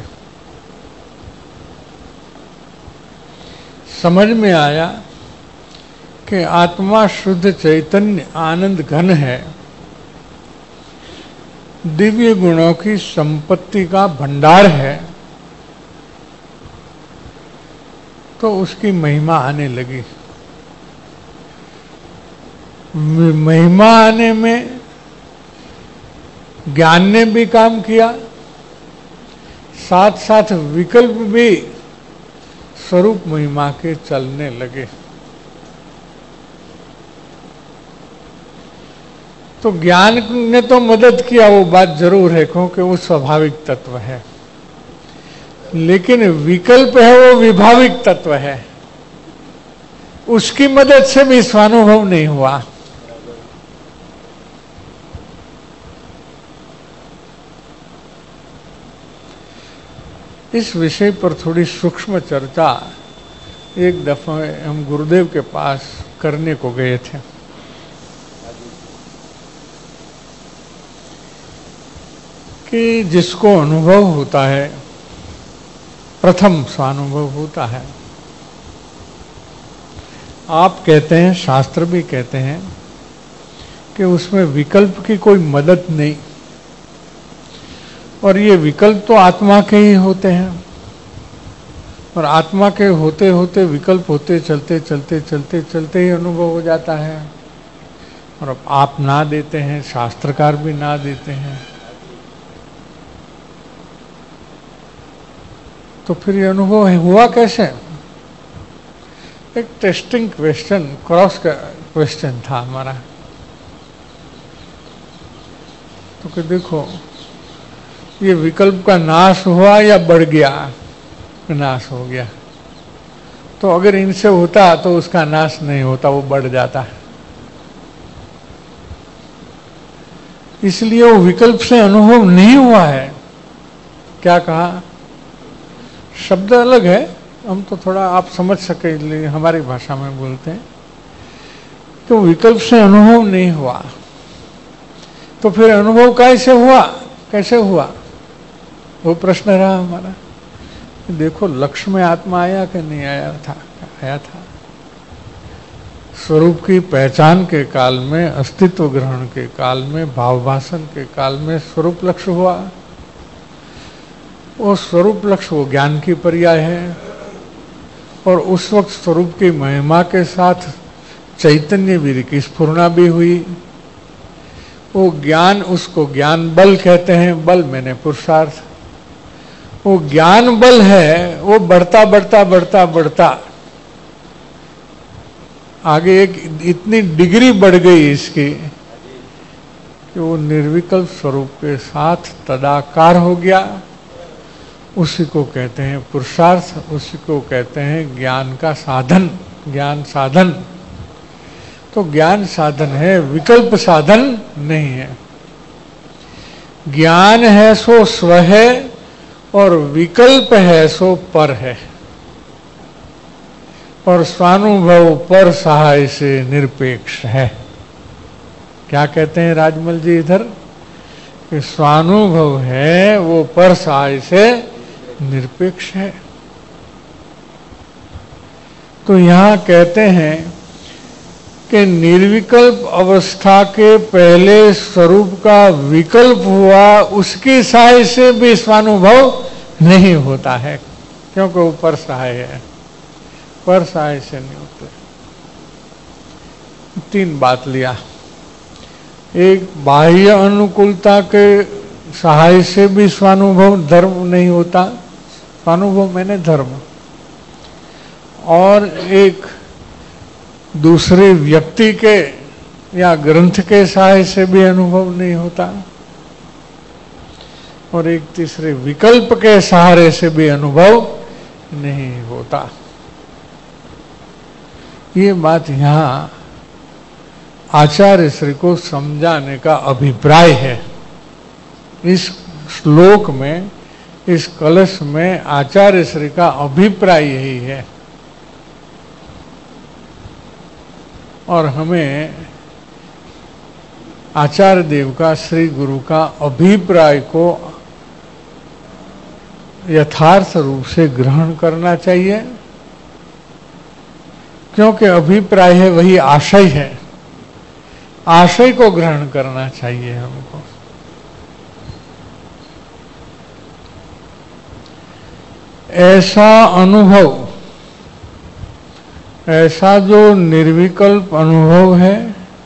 समझ में आया कि आत्मा शुद्ध चैतन्य आनंद घन है, दिव्य गुणों की संपत्ति का भंडार है, तो उसकी महिमा आने लगी। महिमा आने में ज्ञान ने भी काम किया, साथ साथ विकल्प भी स्वरूप महिमा के चलने लगे। तो ज्ञान ने तो मदद किया, वो बात जरूर है, क्योंकि वो स्वाभाविक तत्व है। लेकिन विकल्प है वो विभाविक तत्व है, उसकी मदद से भी स्वानुभव नहीं हुआ। इस विषय पर थोड़ी सूक्ष्म चर्चा एक दफा हम गुरुदेव के पास करने को गए थे। कि जिसको अनुभव होता है, प्रथम स्वानुभव होता है। आप कहते हैं, शास्त्र भी कहते हैं कि उसमें विकल्प की कोई मदद नहीं, और ये विकल्प तो आत्मा के ही होते हैं, और आत्मा के होते होते विकल्प होते चलते चलते चलते चलते ही अनुभव हो जाता है। और अब आप ना देते हैं, शास्त्रकार भी ना देते हैं, तो फिर ये अनुभव हुआ कैसे? एक टेस्टिंग क्वेश्चन, क्रॉस का क्वेश्चन था हमारा। तो कि देखो, ये विकल्प का नाश हुआ या बढ़ गया? नाश हो गया। तो अगर इनसे होता तो उसका नाश नहीं होता, वो बढ़ जाता है। इसलिए वो विकल्प से अनुभव नहीं हुआ है। क्या कहा? शब्द अलग है, हम तो थोड़ा आप समझ सके इसलिए हमारी भाषा में बोलते हैं। तो विकल्प से अनुभव नहीं हुआ, तो फिर अनुभव कैसे हुआ? कैसे हुआ वो प्रश्न रहा हमारा। देखो, लक्ष्य में आत्मा आया कि नहीं आया था? आया था। स्वरूप की पहचान के काल में, अस्तित्व ग्रहण के काल में, भावभाषण के काल में स्वरूप लक्ष्य हुआ। वो स्वरूप लक्ष्य वो ज्ञान की पर्याय है, और उस वक्त स्वरूप की महिमा के साथ चैतन्य वीर की स्फुरना भी हुई। वो ज्ञान, उसको ज्ञान बल कहते हैं। बल मैंने पुरुषार्थ। वो ज्ञान बल है, वो बढ़ता बढ़ता बढ़ता बढ़ता आगे एक इतनी डिग्री बढ़ गई इसकी कि वो निर्विकल्प स्वरूप के साथ तदाकार हो गया। उसी को कहते हैं पुरुषार्थ, उसी को कहते हैं ज्ञान का साधन, ज्ञान साधन। तो ज्ञान साधन है, विकल्प साधन नहीं है। ज्ञान है सो स्व है, और विकल्प है सो पर है। और स्वानुभव पर सहाय से निरपेक्ष है। क्या कहते हैं राजमल जी इधर? कि स्वानुभव है वो पर सहाय से निरपेक्ष है। तो यहां कहते हैं कि निर्विकल्प अवस्था के पहले स्वरूप का विकल्प हुआ, उसकी सहाय से भी स्वानुभव नहीं होता है, क्योंकि वो पर सहाय है। पर सहाय से नहीं होते। तीन बात लिया। एक, बाह्य अनुकूलता के सहाय से भी स्वानुभव धर्म नहीं होता। स्वानुभव मैंने धर्म। और एक, दूसरे व्यक्ति के या ग्रंथ के सहाय से भी अनुभव नहीं होता। और एक तीसरे, विकल्प के सहारे से भी अनुभव नहीं होता। ये बात यहां आचार्य श्री को समझाने का अभिप्राय है। इस श्लोक में, इस कलश में आचार्य श्री का अभिप्राय यही है। और हमें आचार्य देव का, श्री गुरु का अभिप्राय को यथार्थ रूप से ग्रहण करना चाहिए, क्योंकि अभिप्राय है वही आशय है। आशय को ग्रहण करना चाहिए हमको। ऐसा अनुभव, ऐसा जो निर्विकल्प अनुभव है,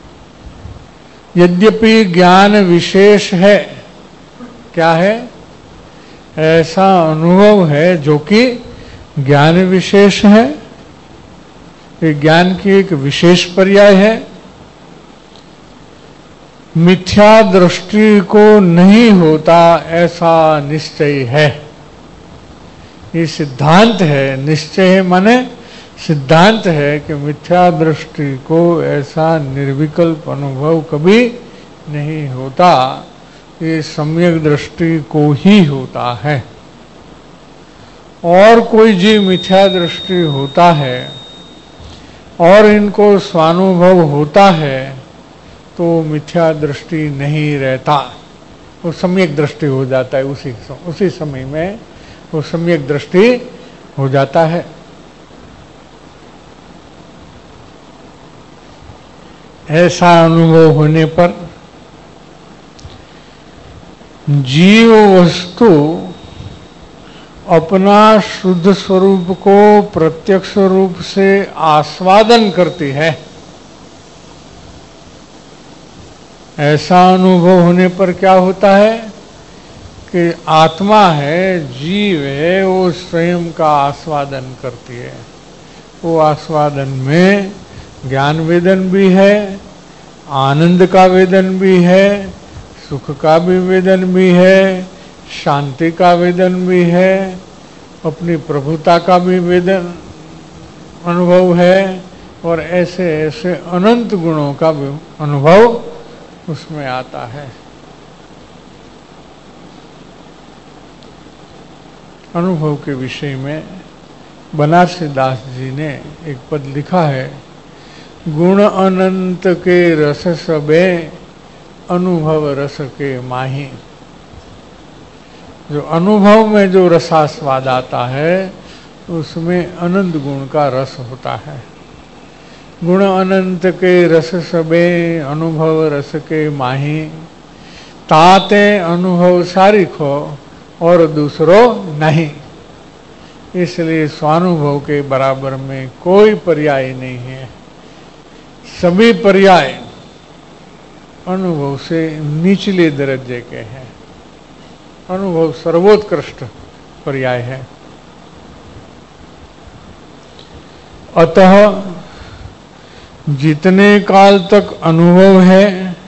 यद्यपि ज्ञान विशेष है। क्या है? ऐसा अनुभव है जो कि ज्ञान विशेष है। ये ज्ञान की एक विशेष पर्याय है। मिथ्या दृष्टि को नहीं होता ऐसा निश्चय है। ये सिद्धांत है। निश्चय माने सिद्धांत है कि मिथ्या दृष्टि को ऐसा निर्विकल्प अनुभव कभी नहीं होता। ये सम्यक दृष्टि को ही होता है। और कोई जीव मिथ्या दृष्टि होता है और इनको स्वानुभव होता है तो मिथ्या दृष्टि नहीं रहता, वो सम्यक दृष्टि हो जाता है। उसी उसी समय में वो सम्यक दृष्टि हो जाता है। ऐसा अनुभव होने पर जीव वस्तु अपना शुद्ध स्वरूप को प्रत्यक्ष रूप से आस्वादन करती है। ऐसा अनुभव होने पर क्या होता है कि आत्मा है, जीव है, वो स्वयं का आस्वादन करती है। वो आस्वादन में ज्ञान वेदन भी है, आनंद का वेदन भी है, सुख का भी वेदन भी है, शांति का वेदन भी है, अपनी प्रभुता का भी वेदन अनुभव है और ऐसे ऐसे अनंत गुणों का भी अनुभव उसमें आता है। अनुभव के विषय में बनारसी दास जी ने एक पद लिखा है, गुण अनंत के रस सबे अनुभव रस के माही। जो अनुभव में जो रसास्वाद आता है उसमें अनंत गुण का रस होता है। गुण अनंत के रस सबे अनुभव रस के माही, ताते अनुभव सारिखो और दूसरो नहीं। इसलिए स्वानुभव के बराबर में कोई पर्याय नहीं है। सभी पर्याय अनुभव से निचले दर्जे के हैं। अनुभव सर्वोत्कृष्ट पर्याय है। अतः जितने काल तक अनुभव है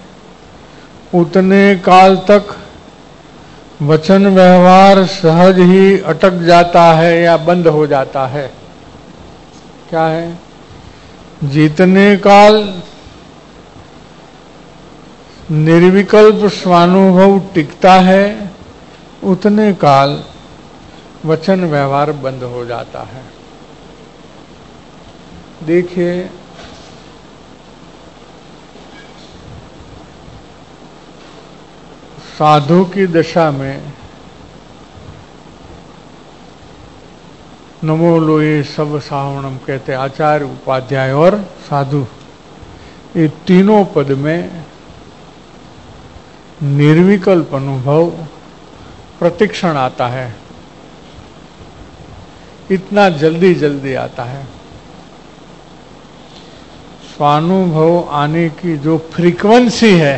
उतने काल तक वचन व्यवहार सहज ही अटक जाता है या बंद हो जाता है। क्या है? जितने काल निर्विकल्प स्वानुभव टिकता है उतने काल वचन व्यवहार बंद हो जाता है। देखिए, साधु की दशा में नमो लोये सब सावणम कहते आचार्य, उपाध्याय और साधु, ये तीनों पद में निर्विकल्प अनुभव प्रतिक्षण आता है। इतना जल्दी जल्दी आता है। स्वानुभव आने की जो फ्रीक्वेंसी है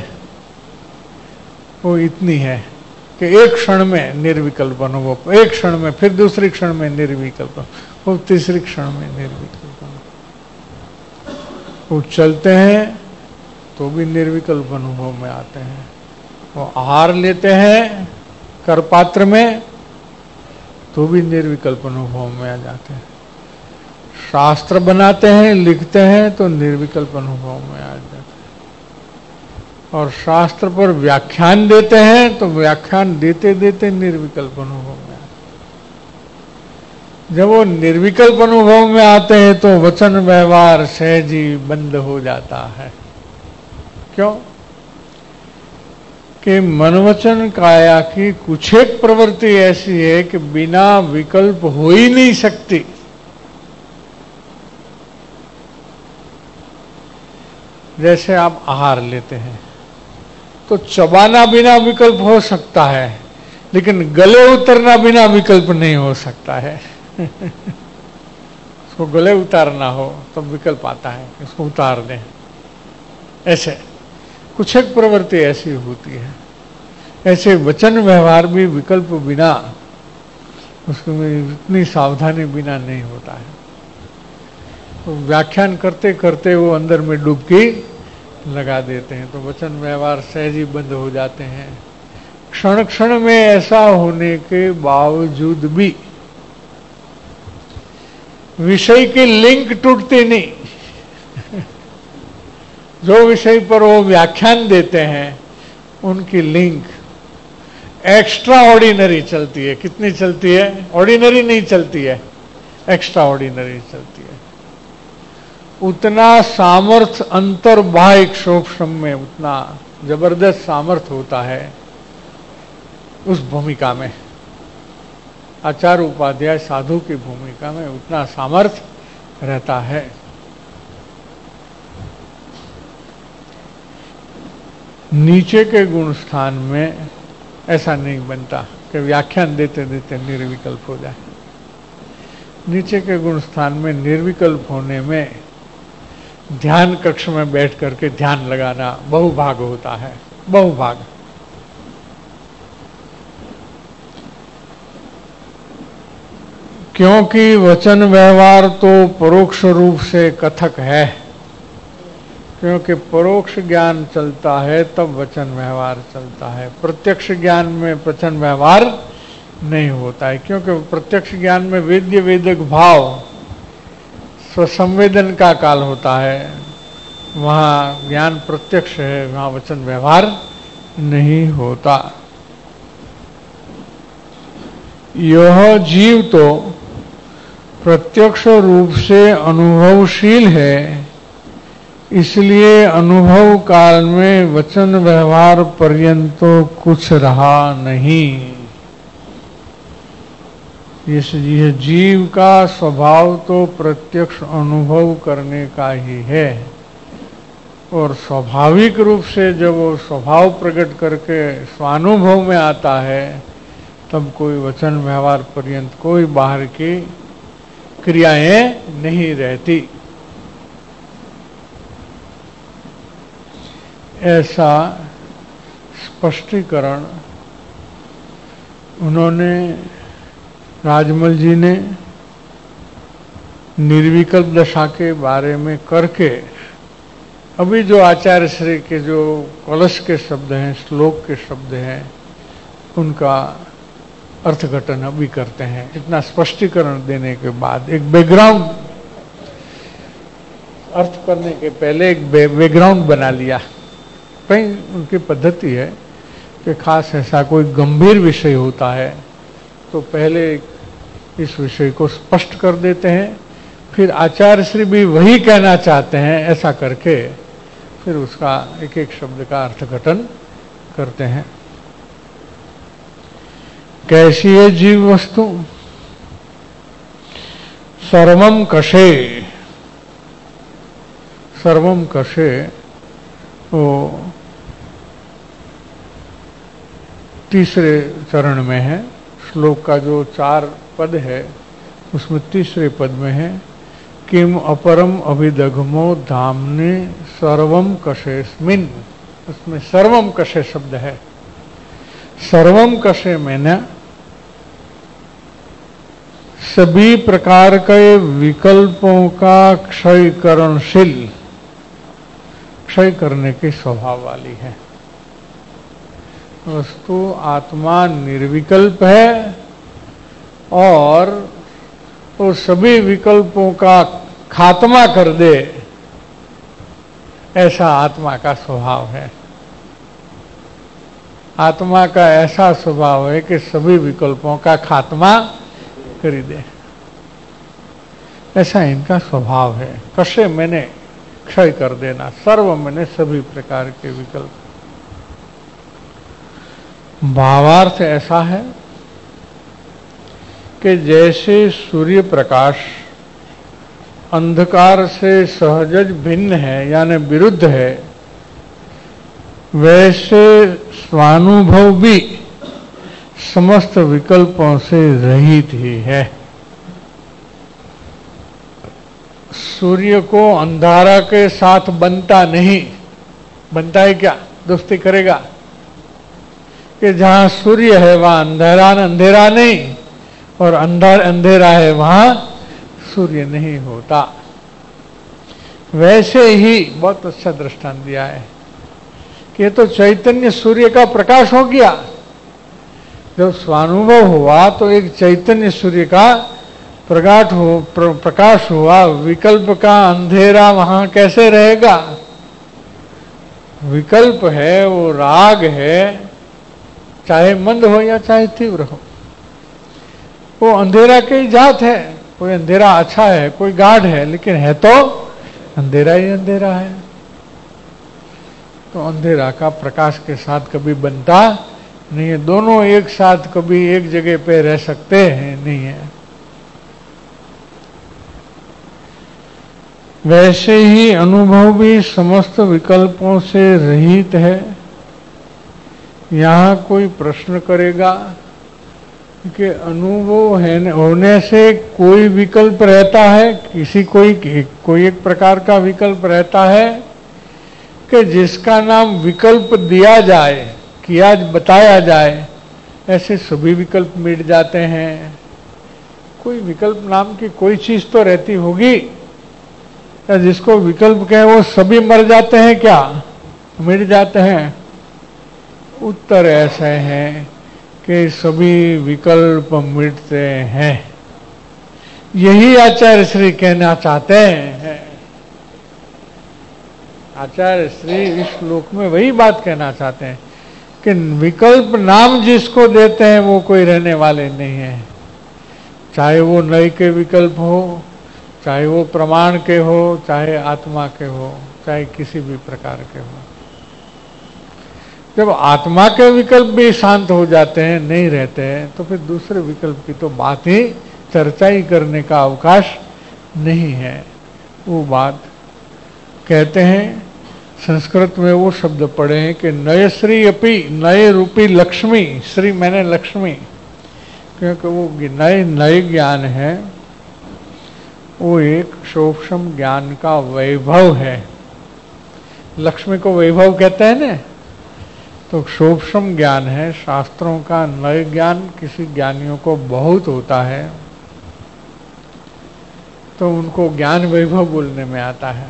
वो इतनी है कि एक क्षण में निर्विकल्प अनुभव, एक क्षण में, फिर दूसरी क्षण में निर्विकल्प, वो तीसरी क्षण में निर्विकल्प अनुभव। वो चलते हैं तो भी निर्विकल्प अनुभव में आते हैं। वो आहार लेते हैं करपात्र में तो भी निर्विकल्प अनुभव में आ जाते हैं। शास्त्र बनाते हैं, लिखते हैं तो निर्विकल्प अनुभव में आ जाते हैं। और शास्त्र पर व्याख्यान देते हैं तो व्याख्यान देते देते निर्विकल्प अनुभव में आते हैं। जब वो निर्विकल्प अनुभव में आते हैं तो वचन व्यवहार सहज ही बंद हो जाता है। क्यों? कि मन वचन काया की कुछ एक प्रवृत्ति ऐसी है कि बिना विकल्प हो ही नहीं सकती। जैसे आप आहार लेते हैं तो चबाना बिना विकल्प हो सकता है, लेकिन गले उतरना बिना विकल्प नहीं हो सकता है। उसको गले उतारना हो तो विकल्प आता है, इसको उतार दें। ऐसे कुछ एक प्रवृत्ति ऐसी होती है। ऐसे वचन व्यवहार भी विकल्प बिना, उसमें इतनी सावधानी बिना नहीं होता है। तो व्याख्यान करते करते वो अंदर में डुबकी लगा देते हैं तो वचन व्यवहार सहज ही बंद हो जाते हैं। क्षण क्षण में ऐसा होने के बावजूद भी विषय की लिंक टूटती नहीं। जो विषय पर वो व्याख्यान देते हैं उनकी लिंक एक्स्ट्रा ऑर्डिनरी चलती है। कितनी चलती है? ऑर्डिनरी नहीं चलती है, एक्स्ट्रा ऑर्डिनरी चलती है। उतना सामर्थ्य अंतर्बाह्य क्षोभम में उतना जबरदस्त सामर्थ्य होता है उस भूमिका में। आचार्य उपाध्याय साधु की भूमिका में उतना सामर्थ्य रहता है। नीचे के गुण स्थान में ऐसा नहीं बनता कि व्याख्यान देते देते निर्विकल्प हो जाए। नीचे के गुण स्थान में निर्विकल्प होने में ध्यान कक्ष में बैठ करके ध्यान लगाना बहुभाग होता है। बहुभाग क्योंकि वचन व्यवहार तो परोक्ष रूप से कथक है। क्योंकि परोक्ष ज्ञान चलता है तब वचन व्यवहार चलता है। प्रत्यक्ष ज्ञान में वचन व्यवहार नहीं होता है। क्योंकि प्रत्यक्ष ज्ञान में वेद्य वेदक भाव स्वसंवेदन का काल होता है, वहाँ ज्ञान प्रत्यक्ष है, वहाँ वचन व्यवहार नहीं होता। यह जीव तो प्रत्यक्ष रूप से अनुभवशील है, इसलिए अनुभव काल में वचन व्यवहार पर्यंत तो कुछ रहा नहीं। इस यह जीव का स्वभाव तो प्रत्यक्ष अनुभव करने का ही है, और स्वाभाविक रूप से जब वो स्वभाव प्रकट करके स्वानुभव में आता है, तब कोई वचन व्यवहार पर्यंत कोई बाहर की क्रियाएं नहीं रहती। ऐसा स्पष्टीकरण उन्होंने, राजमल जी ने निर्विकल्प दशा के बारे में करके, अभी जो आचार्य श्री के जो कलश के शब्द हैं, श्लोक के शब्द हैं, उनका अर्थघटन अभी करते हैं। इतना स्पष्टीकरण देने के बाद एक बैकग्राउंड, अर्थ करने के पहले एक बैकग्राउंड बना लिया। कहीं उनकी पद्धति है कि खास ऐसा कोई गंभीर विषय होता है तो पहले इस विषय को स्पष्ट कर देते हैं, फिर आचार्य श्री भी वही कहना चाहते हैं, ऐसा करके फिर उसका एक एक शब्द का अर्थघटन करते हैं। कैसी है जीव वस्तु? सर्वम कषे, सर्वम कषे वो तीसरे चरण में है। श्लोक का जो चार पद है उसमें तीसरे पद में है, किम अपरम अभिदघमो धामने सर्वम कषेस्मिन्, उसमें सर्वम कषे शब्द है। सर्वम कषे मैंने सभी प्रकार के विकल्पों का क्षय करणशील, क्षय करने के स्वभाव वाली है। वस्तु आत्मा निर्विकल्प है और वो सभी विकल्पों का खात्मा कर दे, ऐसा आत्मा का स्वभाव है। आत्मा का ऐसा स्वभाव है कि सभी विकल्पों का खात्मा कर दे, ऐसा इनका स्वभाव है। कषे मैंने क्षय कर देना, सर्व मैंने सभी प्रकार के विकल्प। भावार्थ ऐसा है कि जैसे सूर्य प्रकाश अंधकार से सहजज भिन्न है यानी विरुद्ध है, वैसे स्वानुभव भी समस्त विकल्पों से रहित ही है। सूर्य को अंधारा के साथ बनता नहीं, बनता है क्या? दोस्ती करेगा कि जहां सूर्य है वहां अंधेरा अंधेरा नहीं, और अंधर अंधेरा है वहां सूर्य नहीं होता। वैसे ही बहुत अच्छा दृष्टांत दिया है कि ये तो चैतन्य सूर्य का प्रकाश हो गया। जब स्वानुभव हुआ तो एक चैतन्य सूर्य का प्रकाश हो प्र, प्रकाश हुआ, विकल्प का अंधेरा वहां कैसे रहेगा? विकल्प है, वो राग है, चाहे मंद हो या चाहे तीव्र हो, वो अंधेरा की जात है। कोई अंधेरा अच्छा है, कोई गाढ़ है, लेकिन है तो अंधेरा ही अंधेरा है। तो अंधेरा का प्रकाश के साथ कभी बनता नहीं है। दोनों एक साथ कभी एक जगह पे रह सकते हैं नहीं है। वैसे ही अनुभव भी समस्त विकल्पों से रहित है। यहाँ कोई प्रश्न करेगा कि अनुभव है होने से कोई विकल्प रहता है, किसी कोई कोई एक प्रकार का विकल्प रहता है कि जिसका नाम विकल्प दिया जाए, किया बताया जाए, ऐसे सभी विकल्प मिट जाते हैं। कोई विकल्प नाम की कोई चीज तो रहती होगी, या जिसको विकल्प कहे वो सभी मर जाते हैं क्या? मिट जाते हैं? उत्तर ऐसे है कि सभी विकल्प मिटते हैं। यही आचार्य श्री कहना चाहते हैं। आचार्य श्री इस श्लोक में वही बात कहना चाहते हैं कि विकल्प नाम जिसको देते हैं वो कोई रहने वाले नहीं है। चाहे वो नय के विकल्प हो, चाहे वो प्रमाण के हो, चाहे आत्मा के हो, चाहे किसी भी प्रकार के हो। जब आत्मा के विकल्प भी शांत हो जाते हैं, नहीं रहते हैं, तो फिर दूसरे विकल्प की तो बात ही, चर्चा ही करने का अवकाश नहीं है। वो बात कहते हैं, संस्कृत में वो शब्द पढ़े हैं कि नय श्री अपि, नय रूपी लक्ष्मी, श्री मैंने लक्ष्मी, क्योंकि वो नय नय ज्ञान है, वो एक सूक्ष्म ज्ञान का वैभव है। लक्ष्मी को वैभव कहते हैं ना, तो सूक्ष्म ज्ञान है। शास्त्रों का नय ज्ञान किसी ज्ञानियों को बहुत होता है, तो उनको ज्ञान वैभव बोलने में आता है।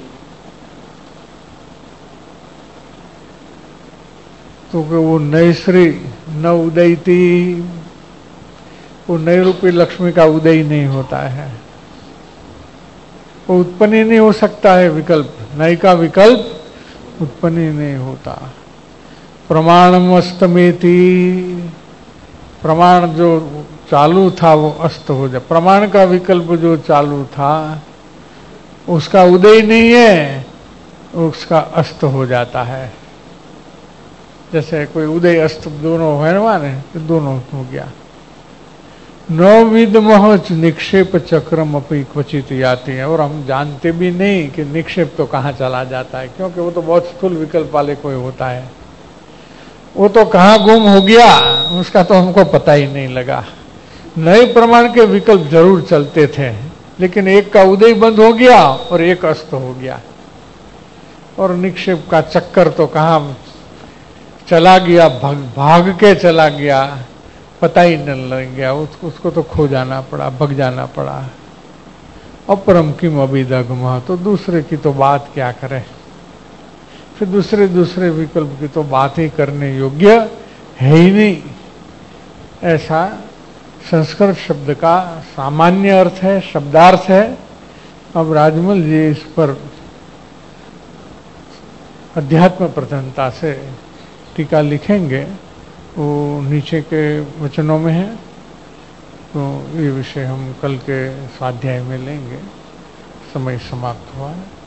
तो कि वो नय श्री न उदयती, वो नय रूपी लक्ष्मी का उदय नहीं होता है, वो उत्पन्न ही नहीं हो सकता है। विकल्प, नय का विकल्प उत्पन्न ही नहीं होता। प्रमाणम अस्तमेति, प्रमाण जो चालू था वो अस्त हो जाए। प्रमाण का विकल्प जो चालू था उसका उदय नहीं है, उसका अस्त हो जाता है। जैसे कोई उदय अस्त दोनों है ना, तो दोनों हो गया। न विद्मः निक्षेप चक्रम अपि क्वचित याति है, और हम जानते भी नहीं कि निक्षेप तो कहाँ चला जाता है, क्योंकि वो तो बहुत स्थूल विकल्प वाले कोई होता है। वो तो कहाँ गुम हो गया उसका तो हमको पता ही नहीं लगा। नए प्रमाण के विकल्प जरूर चलते थे, लेकिन एक का उदय बंद हो गया और एक अस्त हो गया, और निक्षेप का चक्कर तो कहाँ चला गया, भाग भाग के चला गया, पता ही नहीं लग गया। उस, उसको तो खो जाना पड़ा, भग जाना पड़ा। अपरम किम अभिदग्म, तो दूसरे की तो बात क्या करें, फिर दूसरे दूसरे विकल्प की तो बात ही करने योग्य है ही नहीं। ऐसा संस्कृत शब्द का सामान्य अर्थ है, शब्दार्थ है। अब राजमल जी इस पर अध्यात्म प्रधानता से टीका लिखेंगे, वो नीचे के वचनों में है। तो ये विषय हम कल के स्वाध्याय में लेंगे। समय समाप्त हुआ है।